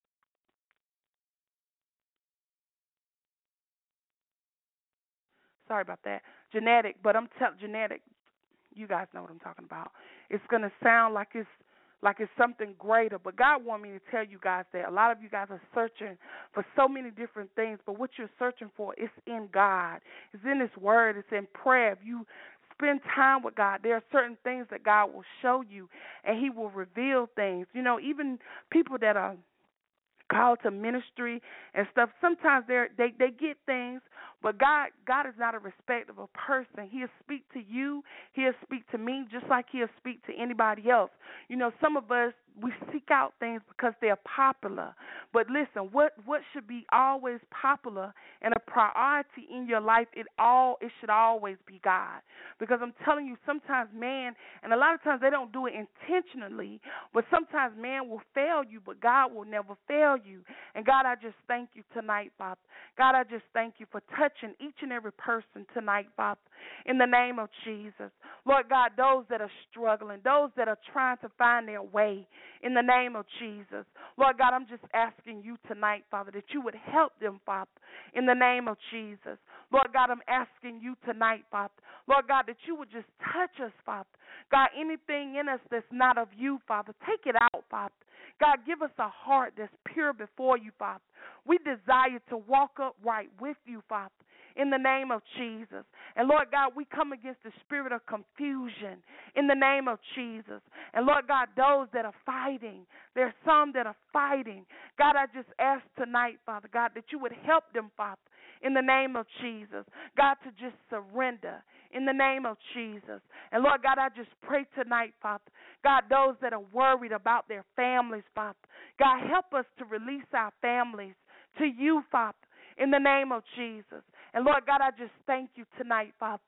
Sorry about that, genetic. But I'm telling genetic. You guys know what I'm talking about. It's going to sound like it's like it's something greater. But God wants me to tell you guys that a lot of you guys are searching for so many different things, but what you're searching for is in God. It's in His Word. It's in prayer. If you spend time with God, there are certain things that God will show you, and He will reveal things. You know, even people that are called to ministry and stuff, sometimes they they they get things, but God God is not a respect of a person. He'll speak to you, He'll speak to me, just like He'll speak to anybody else. You know, some of us, we seek out things because they're popular. But listen, what what should be always popular and a priority in your life, it all it should always be God. Because I'm telling you, sometimes man, and a lot of times they don't do it intentionally, but sometimes man will fail you, but God will never fail you. And God, I just thank you tonight, Father. God, I just thank you for touching each and every person tonight, Father, in the name of Jesus. Lord God, those that are struggling, those that are trying to find their way, in the name of Jesus. Lord God, I'm just asking you tonight, Father, that you would help them, Father, in the name of Jesus. Lord God, I'm asking you tonight, Father, Lord God, that you would just touch us, Father. God, anything in us that's not of you, Father, take it out, Father. God, give us a heart that's pure before you, Father. We desire to walk upright with you, Father, in the name of Jesus. And Lord God, we come against the spirit of confusion in the name of Jesus. And Lord God, those that are fighting, there's some that are fighting. God, I just ask tonight, Father God, that you would help them, Father, in the name of Jesus. God, to just surrender in the name of Jesus. And Lord God, I just pray tonight, Father, God, those that are worried about their families, Father, God, help us to release our families to you, Father, in the name of Jesus. And Lord God, I just thank you tonight, Father.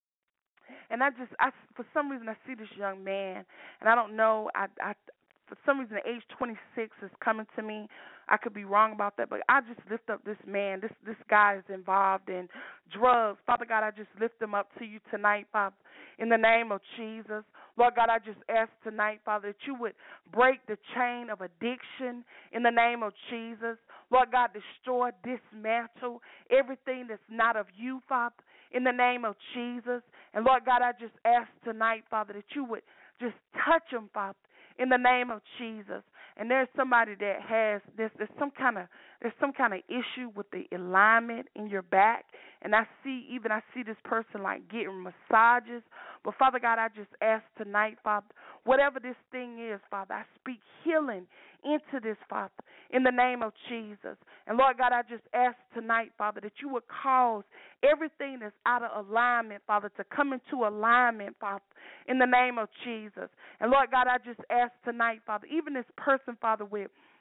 And I just, I, for some reason, I see this young man, and I don't know, I, I, for some reason, the age twenty-six is coming to me. I could be wrong about that, but I just lift up this man. This this guy is involved in drugs. Father God, I just lift him up to you tonight, Father, in the name of Jesus. Lord God, I just ask tonight, Father, that you would break the chain of addiction in the name of Jesus. Lord God, destroy, dismantle everything that's not of you, Father, in the name of Jesus. And Lord God, I just ask tonight, Father, that you would just touch him, Father, in the name of Jesus. And there's somebody that has this. There's some kind of there's some kind of issue with the alignment in your back. And I see even I see this person like getting massages. But Father God, I just ask tonight, Father, whatever this thing is, Father, I speak healing into this, Father, in the name of Jesus. And Lord God, I just ask tonight, Father, that you would cause everything that's out of alignment, Father, to come into alignment, Father, in the name of Jesus. And Lord God, I just ask tonight, Father, even this person, Father, with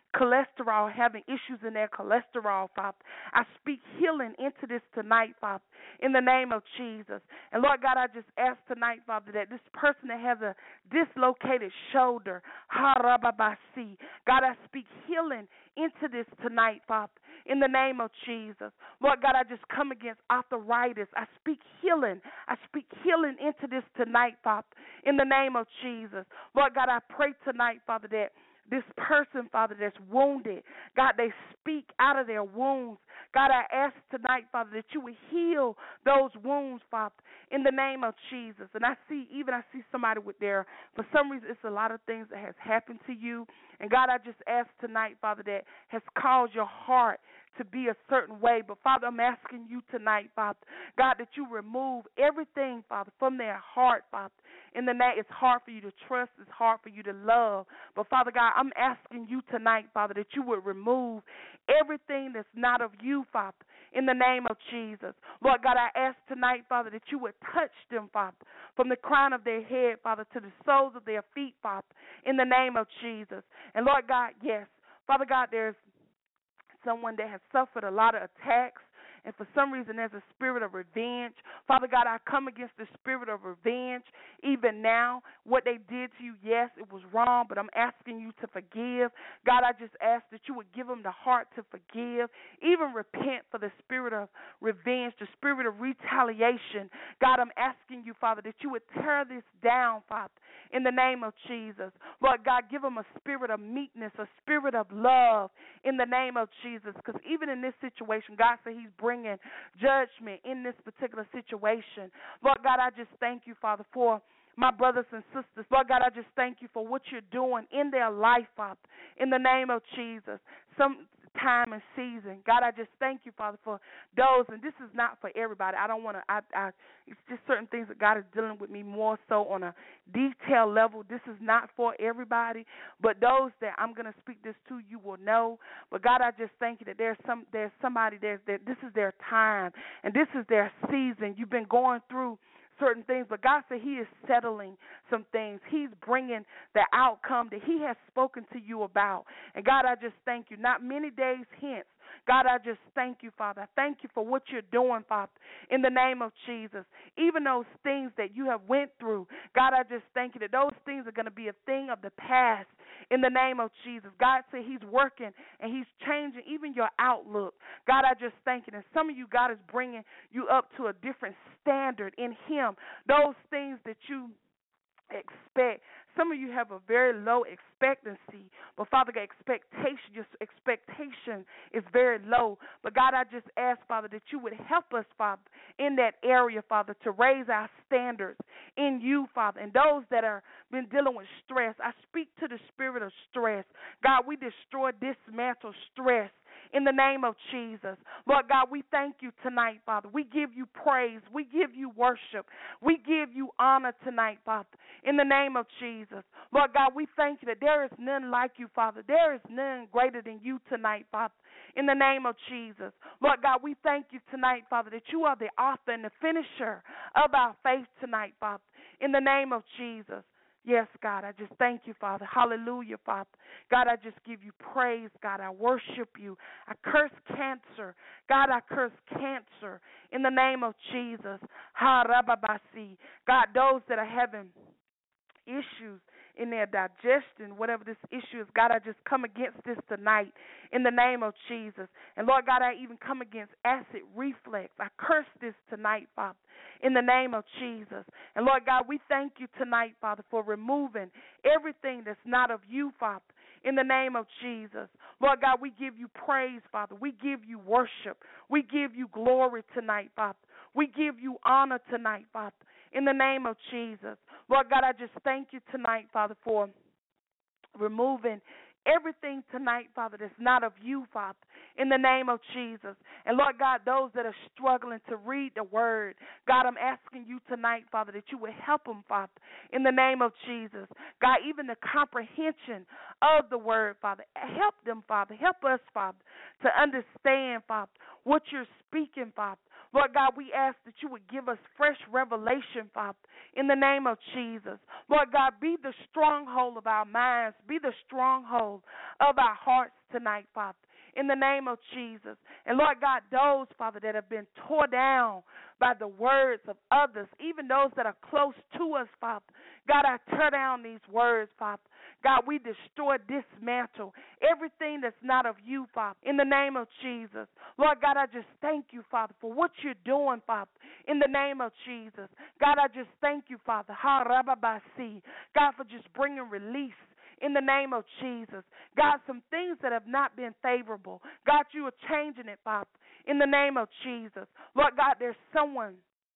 cholesterol, having issues in their cholesterol, Father. I speak healing into this tonight, Father, in the name of Jesus. And Lord God, I just ask tonight, Father, that this person that has a dislocated shoulder, harababasi, God, I speak healing into this tonight, Father, in the name of Jesus. Lord God, I just come against arthritis. I speak healing. I speak healing into this tonight, Father, in the name of Jesus. Lord God, I pray tonight, Father, that this person, Father, that's wounded, God, they speak out of their wounds. God, I ask tonight, Father, that you would heal those wounds, Father, in the name of Jesus. And I see, even I see somebody with their, for some reason, it's a lot of things that has happened to you. And God, I just ask tonight, Father, that has caused your heart to be a certain way. But, Father, I'm asking you tonight, Father, God, that you remove everything, Father, from their heart, Father. In the name, it's hard for you to trust. It's hard for you to love. But, Father God, I'm asking you tonight, Father, that you would remove everything that's not of you, Father, in the name of Jesus. Lord God, I ask tonight, Father, that you would touch them, Father, from the crown of their head, Father, to the soles of their feet, Father, in the name of Jesus. And, Lord God, yes, Father God, there's someone that has suffered a lot of attacks, and for some reason there's a spirit of revenge. Father God, I come against the spirit of revenge even now. What they did to you, yes, it was wrong, but I'm asking you to forgive. God, I just ask that you would give them the heart to forgive, even repent for the spirit of revenge, the spirit of retaliation. God, I'm asking you, Father, that you would tear this down, Father, in the name of Jesus. Lord God, give them a spirit of meekness, a spirit of love in the name of Jesus, because even in this situation, God said he's bringing judgment in this particular situation. Lord God, I just thank you, Father, for my brothers and sisters. Lord God, I just thank you for what you're doing in their life, Father, in the name of Jesus. Some time and season. God, I just thank you, Father, for those, and this is not for everybody. I don't want to, I, I, it's just certain things that God is dealing with me more so on a detailed level. This is not for everybody, but those that I'm going to speak this to, you will know. But God, I just thank you that there's some, there's somebody there's that this is their time, and this is their season. You've been going through certain things, but God said he is settling some things. He's bringing the outcome that he has spoken to you about. And God, I just thank you. Not many days hence, God, I just thank you, Father. I thank you for what you're doing, Father, in the name of Jesus. Even those things that you have went through, God, I just thank you that those things are going to be a thing of the past in the name of Jesus. God said he's working and he's changing even your outlook. God, I just thank you. And some of you, God is bringing you up to a different standard in him. Those things that you expect. Some of you have a very low expectancy, but Father God, expectation, your expectation is very low. But God, I just ask, Father, that you would help us, Father, in that area, Father, to raise our standards in you, Father. And those that are been dealing with stress, I speak to the spirit of stress. God, we destroy, dismantle stress in the name of Jesus. Lord God, we thank you tonight, Father. We give you praise. We give you worship. We give you honor tonight, Father, in the name of Jesus. Lord God, we thank you that there is none like you, Father. There is none greater than you tonight, Father, in the name of Jesus. Lord God, we thank you tonight, Father, that you are the author and the finisher of our faith tonight, Father, in the name of Jesus. Yes, God, I just thank you, Father. Hallelujah, Father. God, I just give you praise, God. I worship you. I curse cancer. God, I curse cancer in the name of Jesus. Ha, rababasi. God, those that are having issues in their digestion, whatever this issue is, God, I just come against this tonight in the name of Jesus. And Lord God, I even come against acid reflux. I curse this tonight, Father, in the name of Jesus. And Lord God, we thank you tonight, Father, for removing everything that's not of you, Father, in the name of Jesus. Lord God, we give you praise, Father. We give you worship. We give you glory tonight, Father. We give you honor tonight, Father, in the name of Jesus. Lord God, I just thank you tonight, Father, for removing everything tonight, Father, that's not of you, Father, in the name of Jesus. And Lord God, those that are struggling to read the word, God, I'm asking you tonight, Father, that you would help them, Father, in the name of Jesus. God, even the comprehension of the word, Father, help them, Father. Help us, Father, to understand, Father, what you're speaking, Father. Lord God, we ask that you would give us fresh revelation, Father, in the name of Jesus. Lord God, be the stronghold of our minds, be the stronghold of our hearts tonight, Father, in the name of Jesus. And Lord God, those, Father, that have been torn down by the words of others, even those that are close to us, Father, God, I tear down these words, Father. God, we destroy, dismantle everything that's not of you, Father, in the name of Jesus. Lord God, I just thank you, Father, for what you're doing, Father, in the name of Jesus. God, I just thank you, Father, ha rababasi, God, for just bringing release in the name of Jesus. God, some things that have not been favorable, God, you are changing it, Father, in the name of Jesus. Lord God, there's someone,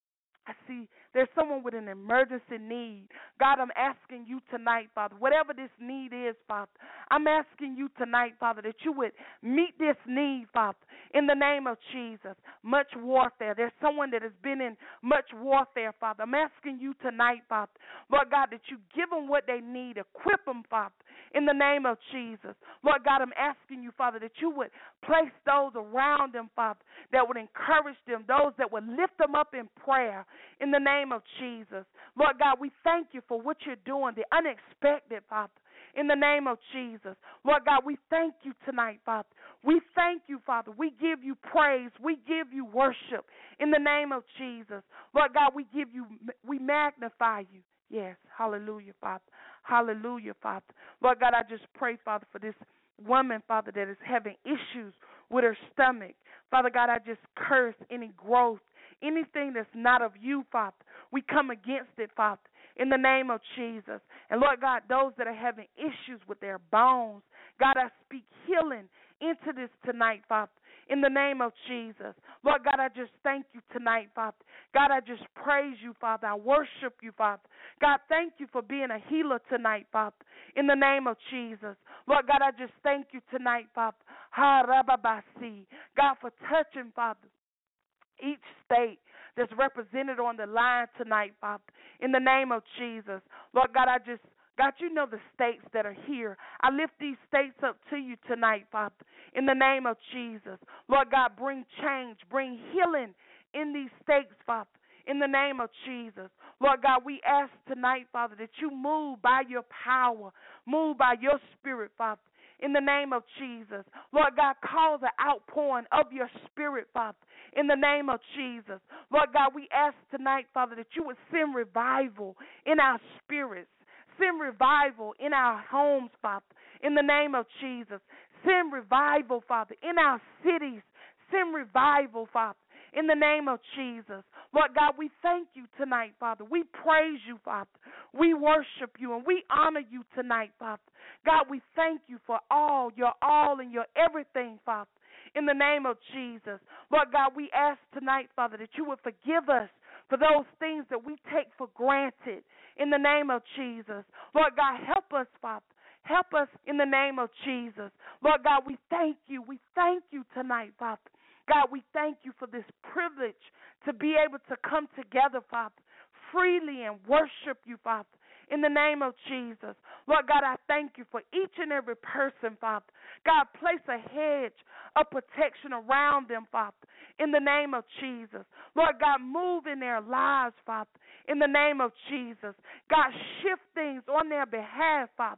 I see there's someone with an emergency need. God, I'm asking you tonight, Father, whatever this need is, Father, I'm asking you tonight, Father, that you would meet this need, Father, in the name of Jesus. Much warfare. There's someone that has been in much warfare, Father. I'm asking you tonight, Father, Lord God, that you give them what they need, equip them, Father, in the name of Jesus. Lord God, I'm asking you, Father, that you would place those around them, Father, that would encourage them, those that would lift them up in prayer, in the name of Jesus. Lord God, we thank you for what you're doing, the unexpected, Father, in the name of Jesus. Lord God, we thank you tonight, Father. We thank you, Father. We give you praise. We give you worship in the name of Jesus. Lord God, we give you, we magnify you. Yes, hallelujah, Father. Hallelujah, Father. Lord God, I just pray, Father, for this woman, Father, that is having issues with her stomach. Father God, I just curse any growth, anything that's not of you, Father. We come against it, Father, in the name of Jesus. And Lord God, those that are having issues with their bones, God, I speak healing into this tonight, Father, in the name of Jesus. Lord God, I just thank you tonight, Father. God, I just praise you, Father. I worship you, Father. God, thank you for being a healer tonight, Father, in the name of Jesus. Lord God, I just thank you tonight, Father. Ha rababasi. God, for touching, Father, each state that's represented on the line tonight, Father, in the name of Jesus. Lord God, I just, God, you know the states that are here. I lift these states up to you tonight, Father, in the name of Jesus. Lord God, bring change, bring healing in these states, Father, in the name of Jesus. Lord God, we ask tonight, Father, that you move by your power, move by your spirit, Father, in the name of Jesus. Lord God, cause the outpouring of your spirit, Father, in the name of Jesus. Lord God, we ask tonight, Father, that you would send revival in our spirits. Send revival in our homes, Father, in the name of Jesus. Send revival, Father, in our cities. Send revival, Father, in the name of Jesus. Lord God, we thank you tonight, Father. We praise you, Father. We worship you and we honor you tonight, Father. God, we thank you for all, your all and your everything, Father, in the name of Jesus. Lord God, we ask tonight, Father, that you would forgive us for those things that we take for granted in the name of Jesus. Lord God, help us, Father. Help us in the name of Jesus. Lord God, we thank you. We thank you tonight, Father. God, we thank you for this privilege to be able to come together, Father, freely and worship you, Father, in the name of Jesus. Lord God, I thank you for each and every person, Father. God, place a hedge of protection around them, Father, in the name of Jesus. Lord God, move in their lives, Father, in the name of Jesus. God, shift things on their behalf, Father,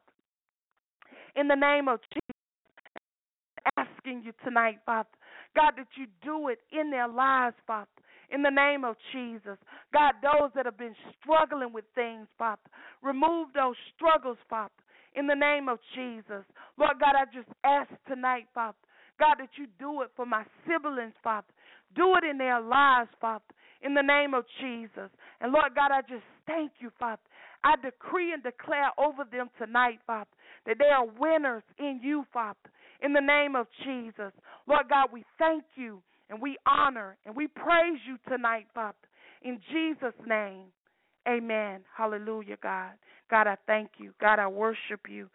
in the name of Jesus. Asking you tonight, Father, God, that you do it in their lives, Father, in the name of Jesus. God, those that have been struggling with things, Father, remove those struggles, Father, in the name of Jesus. Lord God, I just ask tonight, Father, God, that you do it for my siblings, Father. Do it in their lives, Father, in the name of Jesus. And Lord God, I just thank you, Father. I decree and declare over them tonight, Father, that they are winners in you, Father, in the name of Jesus. Lord God, we thank you and we honor and we praise you tonight, Father, in Jesus' name. Amen. Hallelujah, God. God, I thank you. God, I worship you.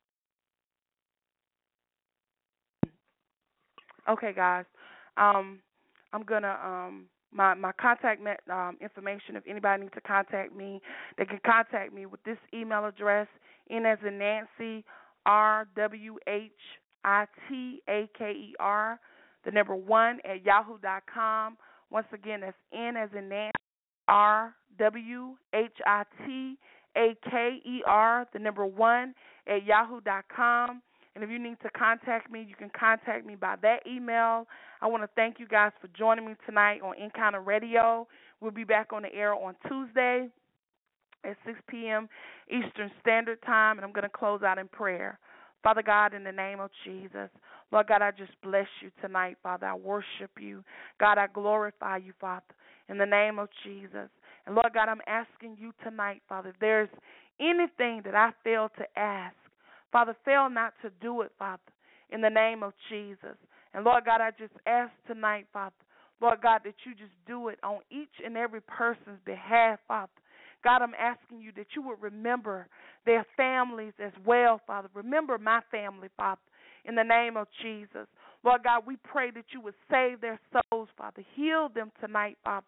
Okay, guys. Um, I'm going to, um, my, my contact um, information, if anybody needs to contact me, they can contact me with this email address, N as in Nancy, R W H I T A K E R, the number one at yahoo dot com. Once again, that's N as in Nancy, R W H I T A K E R, the number one, at yahoo dot com. And if you need to contact me, you can contact me by that email. I want to thank you guys for joining me tonight on Encounter Radio. We'll be back on the air on Tuesday at six p.m. Eastern Standard Time, and I'm going to close out in prayer. Father God, in the name of Jesus, Lord God, I just bless you tonight, Father. I worship you. God, I glorify you, Father, in the name of Jesus. And Lord God, I'm asking you tonight, Father, if there's anything that I failed to ask, Father, fail not to do it, Father, in the name of Jesus. And Lord God, I just ask tonight, Father, Lord God, that you just do it on each and every person's behalf, Father. God, I'm asking you that you would remember their families as well, Father. Remember my family, Father, in the name of Jesus. Lord God, we pray that you would save their souls, Father. Heal them tonight, Father.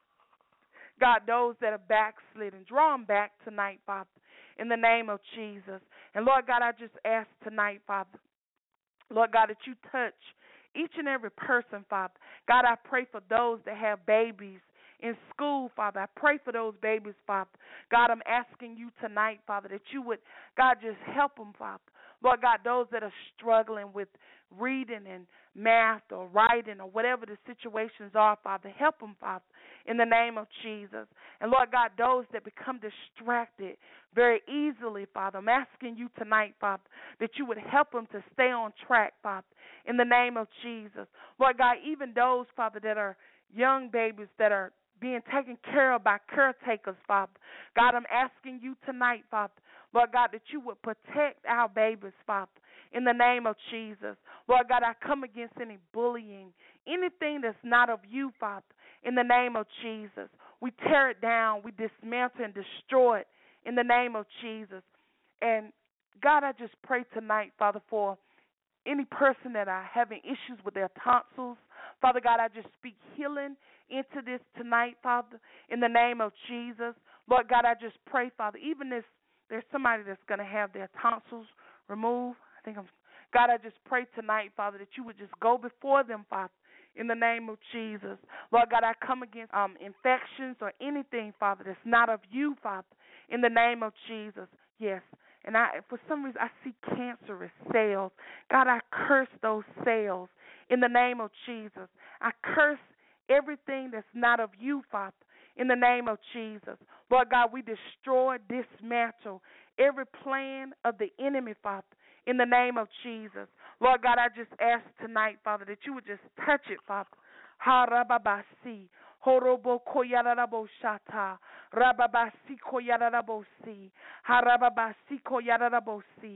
God, those that are backslidden, draw them back tonight, Father, in the name of Jesus. And Lord God, I just ask tonight, Father, Lord God, that you touch each and every person, Father. God, I pray for those that have babies in school, Father. I pray for those babies, Father. God, I'm asking you tonight, Father, that you would, God, just help them, Father. Lord God, those that are struggling with reading and math or writing or whatever the situations are, Father, help them, Father, in the name of Jesus. And Lord God, those that become distracted very easily, Father, I'm asking you tonight, Father, that you would help them to stay on track, Father, in the name of Jesus. Lord God, even those, Father, that are young babies that are being taken care of by caretakers, Father. God, I'm asking you tonight, Father, Lord God, that you would protect our babies, Father, in the name of Jesus. Lord God, I come against any bullying, anything that's not of you, Father, in the name of Jesus. We tear it down, we dismantle and destroy it in the name of Jesus. And God, I just pray tonight, Father, for any person that are having issues with their tonsils. Father God, I just speak healing into this tonight, Father, in the name of Jesus. Lord God, I just pray, Father, even if there's somebody that's going to have their tonsils removed, I think I'm, God, I just pray tonight, Father, that you would just go before them, Father, in the name of Jesus. Lord God, I come against um, infections or anything, Father, that's not of you, Father, in the name of Jesus. Yes. And I, for some reason, I see cancerous cells. God, I curse those cells in the name of Jesus. I curse everything that's not of you, Father, in the name of Jesus. Lord God, we destroy, dismantle every plan of the enemy, Father, in the name of Jesus. Lord God, I just ask tonight, Father, that you would just touch it, Father. Ha-ra-ba-ba-si. Horobo koyarabo shata, rababasi koyarabo si, harababasi koyarabo si.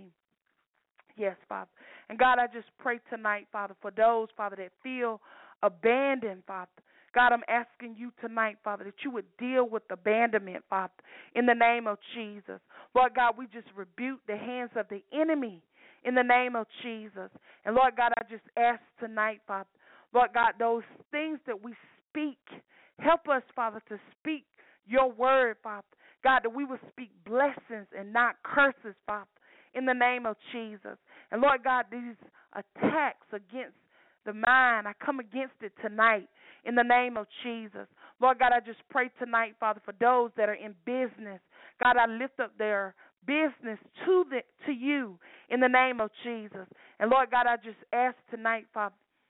Yes, Father. And God, I just pray tonight, Father, for those, Father, that feel abandoned, Father. God, I'm asking you tonight, Father, that you would deal with abandonment, Father, in the name of Jesus. Lord God, we just rebuke the hands of the enemy in the name of Jesus. And Lord God, I just ask tonight, Father, Lord God, those things that we speak, help us, Father, to speak your word, Father. God, that we will speak blessings and not curses, Father, in the name of Jesus. And Lord God, these attacks against the mind, I come against it tonight in the name of Jesus. Lord God, I just pray tonight, Father, for those that are in business. God, I lift up their business to the to you in the name of Jesus. And Lord God, I just ask tonight, Father,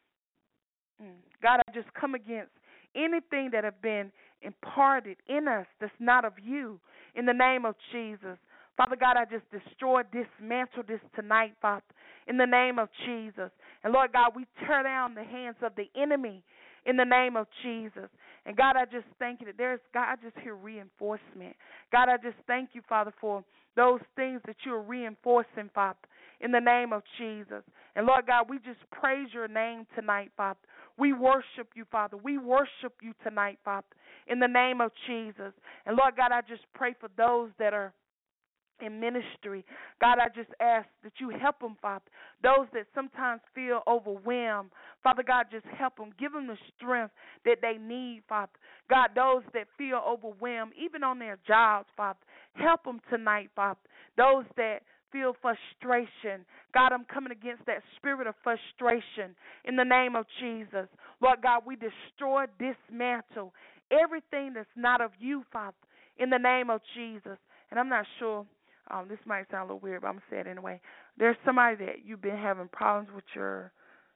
God, I just come against anything that have been imparted in us that's not of you in the name of Jesus. Father God, I just destroy, dismantle this tonight, Father, in the name of Jesus. And Lord God, we tear down the hands of the enemy in the name of Jesus. And God, I just thank you that there's, God, I just hear reinforcement. God, I just thank you, Father, for those things that you are reinforcing, Father, in the name of Jesus. And Lord God, we just praise your name tonight, Father. We worship you, Father. We worship you tonight, Father, in the name of Jesus. And Lord God, I just pray for those that are in ministry. God, I just ask that you help them, Father. Those that sometimes feel overwhelmed, Father God, just help them. Give them the strength that they need, Father. God, those that feel overwhelmed, even on their jobs, Father, help them tonight, Father. Those that feel frustration. God, I'm coming against that spirit of frustration in the name of Jesus. Lord God, we destroy, dismantle everything that's not of you, Father, in the name of Jesus. And I'm not sure, um, this might sound a little weird, but I'm going to say it anyway. There's somebody that you've been having problems with your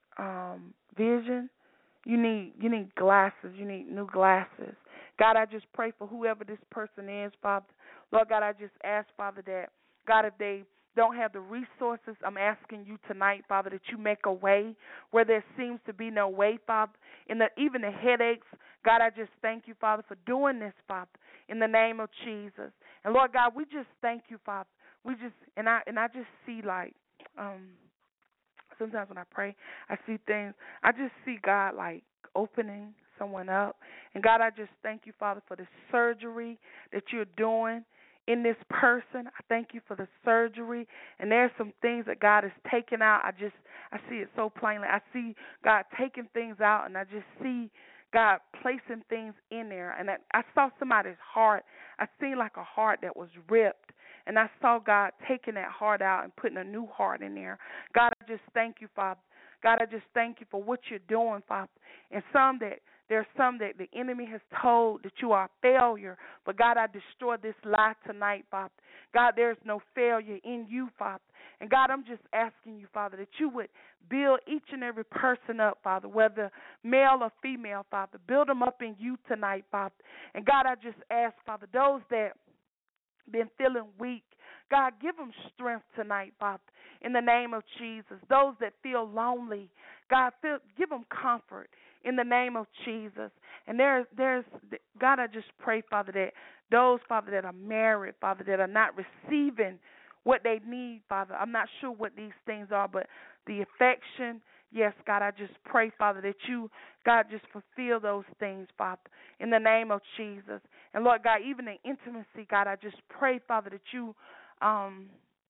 um, vision. You need you need glasses. You need new glasses. God, I just pray for whoever this person is, Father. Lord God, I just ask, Father, that, God, if they don't have the resources, I'm asking you tonight, Father, that you make a way where there seems to be no way, Father. In the, even the headaches, God, I just thank you, Father, for doing this, Father, in the name of Jesus. And, Lord God, we just thank you, Father. We just, and I, and I just see, like, um, sometimes when I pray, I see things. I just see God, like, opening someone up. And, God, I just thank you, Father, for the surgery that you're doing in this person. I thank you for the surgery. And there's some things that God is taking out. I just, I see it so plainly. I see God taking things out, and I just see God placing things in there. And I, I saw somebody's heart. I seen like a heart that was ripped. And I saw God taking that heart out and putting a new heart in there. God, I just thank you, Father. God, I just thank you for what you're doing, Father. And some that there's some that the enemy has told that you are a failure. But God, I destroy this lie tonight, Father. God, there's no failure in you, Father. And God, I'm just asking you, Father, that you would build each and every person up, Father, whether male or female, Father. Build them up in you tonight, Father. And God, I just ask, Father, those that been feeling weak, God, give them strength tonight, Father, in the name of Jesus. Those that feel lonely, God, feel, give them comfort in the name of Jesus. And there's, there's, God, I just pray, Father, that those, Father, that are married, Father, that are not receiving what they need, Father, I'm not sure what these things are, but the affection, yes, God, I just pray, Father, that you, God, just fulfill those things, Father, in the name of Jesus. And, Lord God, even in intimacy, God, I just pray, Father, that you um,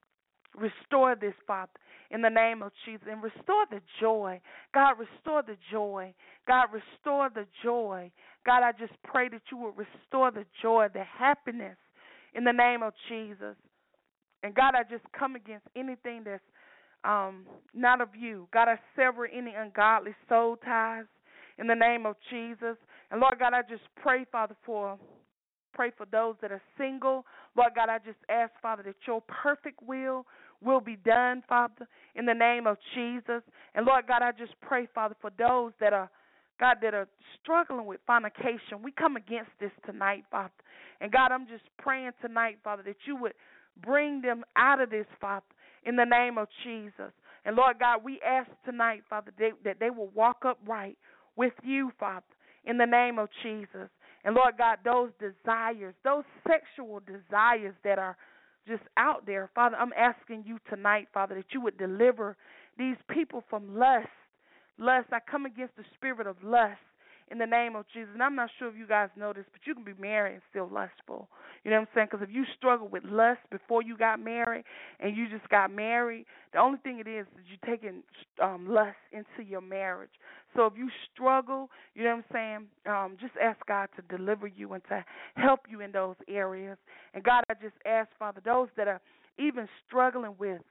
restore this, Father, in the name of Jesus, and restore the joy. God, restore the joy. God, restore the joy. God, I just pray that you will restore the joy, the happiness, in the name of Jesus. And, God, I just come against anything that's um, not of you. God, I sever any ungodly soul ties in the name of Jesus. And, Lord God, I just pray, Father, for pray for those that are single. Lord God, I just ask, Father, that your perfect will will be done, Father, in the name of Jesus. And, Lord God, I just pray, Father, for those that are, God, that are struggling with fornication. We come against this tonight, Father. And, God, I'm just praying tonight, Father, that you would bring them out of this, Father, in the name of Jesus. And, Lord God, we ask tonight, Father, they, that they will walk upright with you, Father, in the name of Jesus. And, Lord God, those desires, those sexual desires that are just out there, Father, I'm asking you tonight, Father, that you would deliver these people from lust. Lust, I come against the spirit of lust in the name of Jesus. And I'm not sure if you guys know this, but you can be married and still lustful. You know what I'm saying? Because if you struggle with lust before you got married and you just got married, the only thing it is is you're taking um, lust into your marriage. So if you struggle, you know what I'm saying, um, just ask God to deliver you and to help you in those areas. And God, I just ask, Father, those that are even struggling with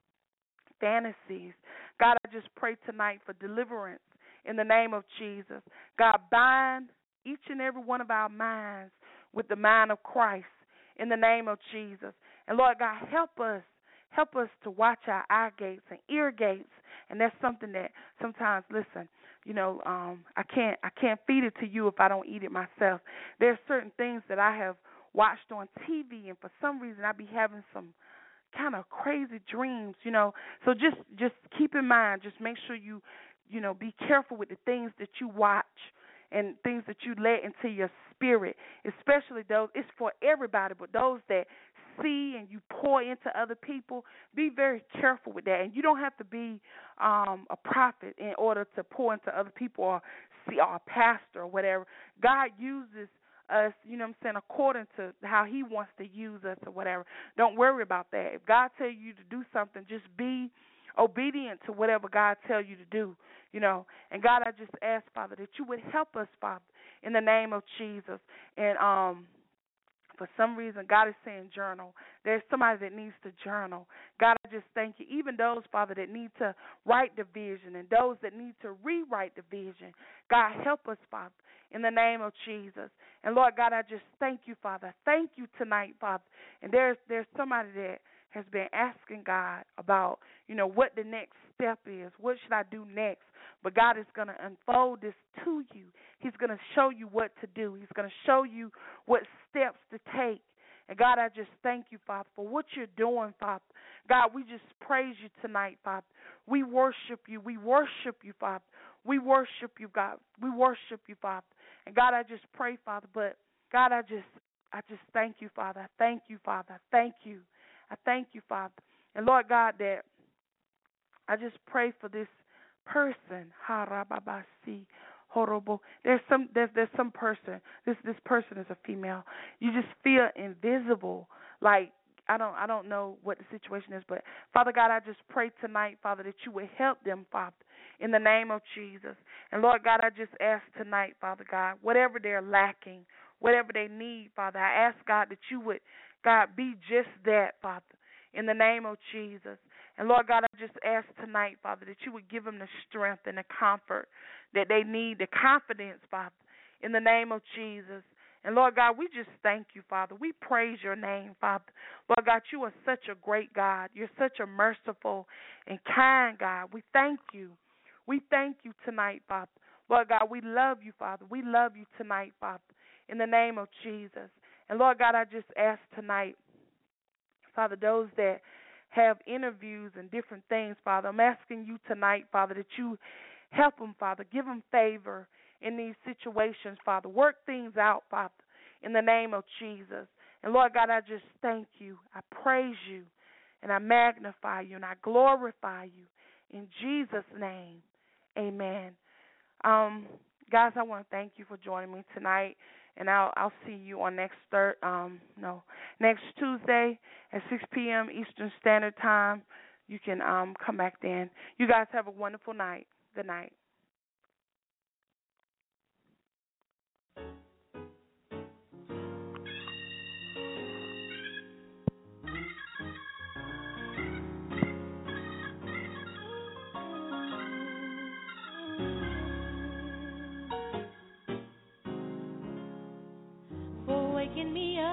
fantasies, God, I just pray tonight for deliverance in the name of Jesus. God, bind each and every one of our minds with the mind of Christ in the name of Jesus. And, Lord God, help us. Help us to watch our eye gates and ear gates. And that's something that sometimes, listen, you know, um, I can't I can't feed it to you if I don't eat it myself. There's certain things that I have watched on T V, and for some reason I be having some kind of crazy dreams, you know. So just just keep in mind, just make sure you, you know, be careful with the things that you watch and things that you let into your spirit, especially those, it's for everybody, but those that see and you pour into other people, be very careful with that. And you don't have to be um, a prophet in order to pour into other people or see or a pastor or whatever. God uses us, you know what I'm saying, according to how he wants to use us or whatever. Don't worry about that. If God tells you to do something, just be obedient to whatever God tells you to do, you know. And God, I just ask, Father, that you would help us, Father, in the name of Jesus. And um, For some reason, God is saying journal. There's somebody that needs to journal. God, I just thank you. Even those, Father, that need to write the vision and those that need to rewrite the vision. God, help us, Father, in the name of Jesus. And, Lord God, I just thank you, Father. Thank you tonight, Father. And there's there's somebody that has been asking God about, you know, what the next step is. What should I do next? But God is going to unfold this to you. He's going to show you what to do. He's going to show you what steps to take. And God, I just thank you, Father, for what you're doing, Father. God, we just praise you tonight, Father. We worship you. We worship you, Father. We worship you, God. We worship you, Father. And God, I just pray, Father, but God, I just I just thank you, Father. I thank you, Father. I thank you. I thank you, Father. And Lord God, that I just pray for this person. Harababasi. Horrible. There's some there's there's some person. This this person is a female. You just feel invisible. Like I don't I don't know what the situation is, but Father God, I just pray tonight, Father, that you would help them, Father, in the name of Jesus. And Lord God, I just ask tonight, Father God, whatever they're lacking, whatever they need, Father, I ask God that you would, God, be just that, Father, in the name of Jesus. And Lord God, I just ask tonight, Father, that you would give them the strength and the comfort that they need, the confidence, Father, in the name of Jesus. And Lord God, we just thank you, Father. We praise your name, Father. Lord God, you are such a great God. You're such a merciful and kind God. We thank you. We thank you tonight, Father. Lord God, we love you, Father. We love you tonight, Father, in the name of Jesus. And Lord God, I just ask tonight, Father, those that have interviews and different things, Father, I'm asking you tonight, Father, that you help them, Father. Give them favor in these situations, Father. Work things out, Father, in the name of Jesus. And Lord God, I just thank you. I praise you, and I magnify you, and I glorify you. In Jesus' name, amen. Um, guys, I want to thank you for joining me tonight. And I'll I'll see you on next third um no next Tuesday at six p.m. Eastern Standard Time. You can um come back then. You guys have a wonderful night. Good night. For waking me up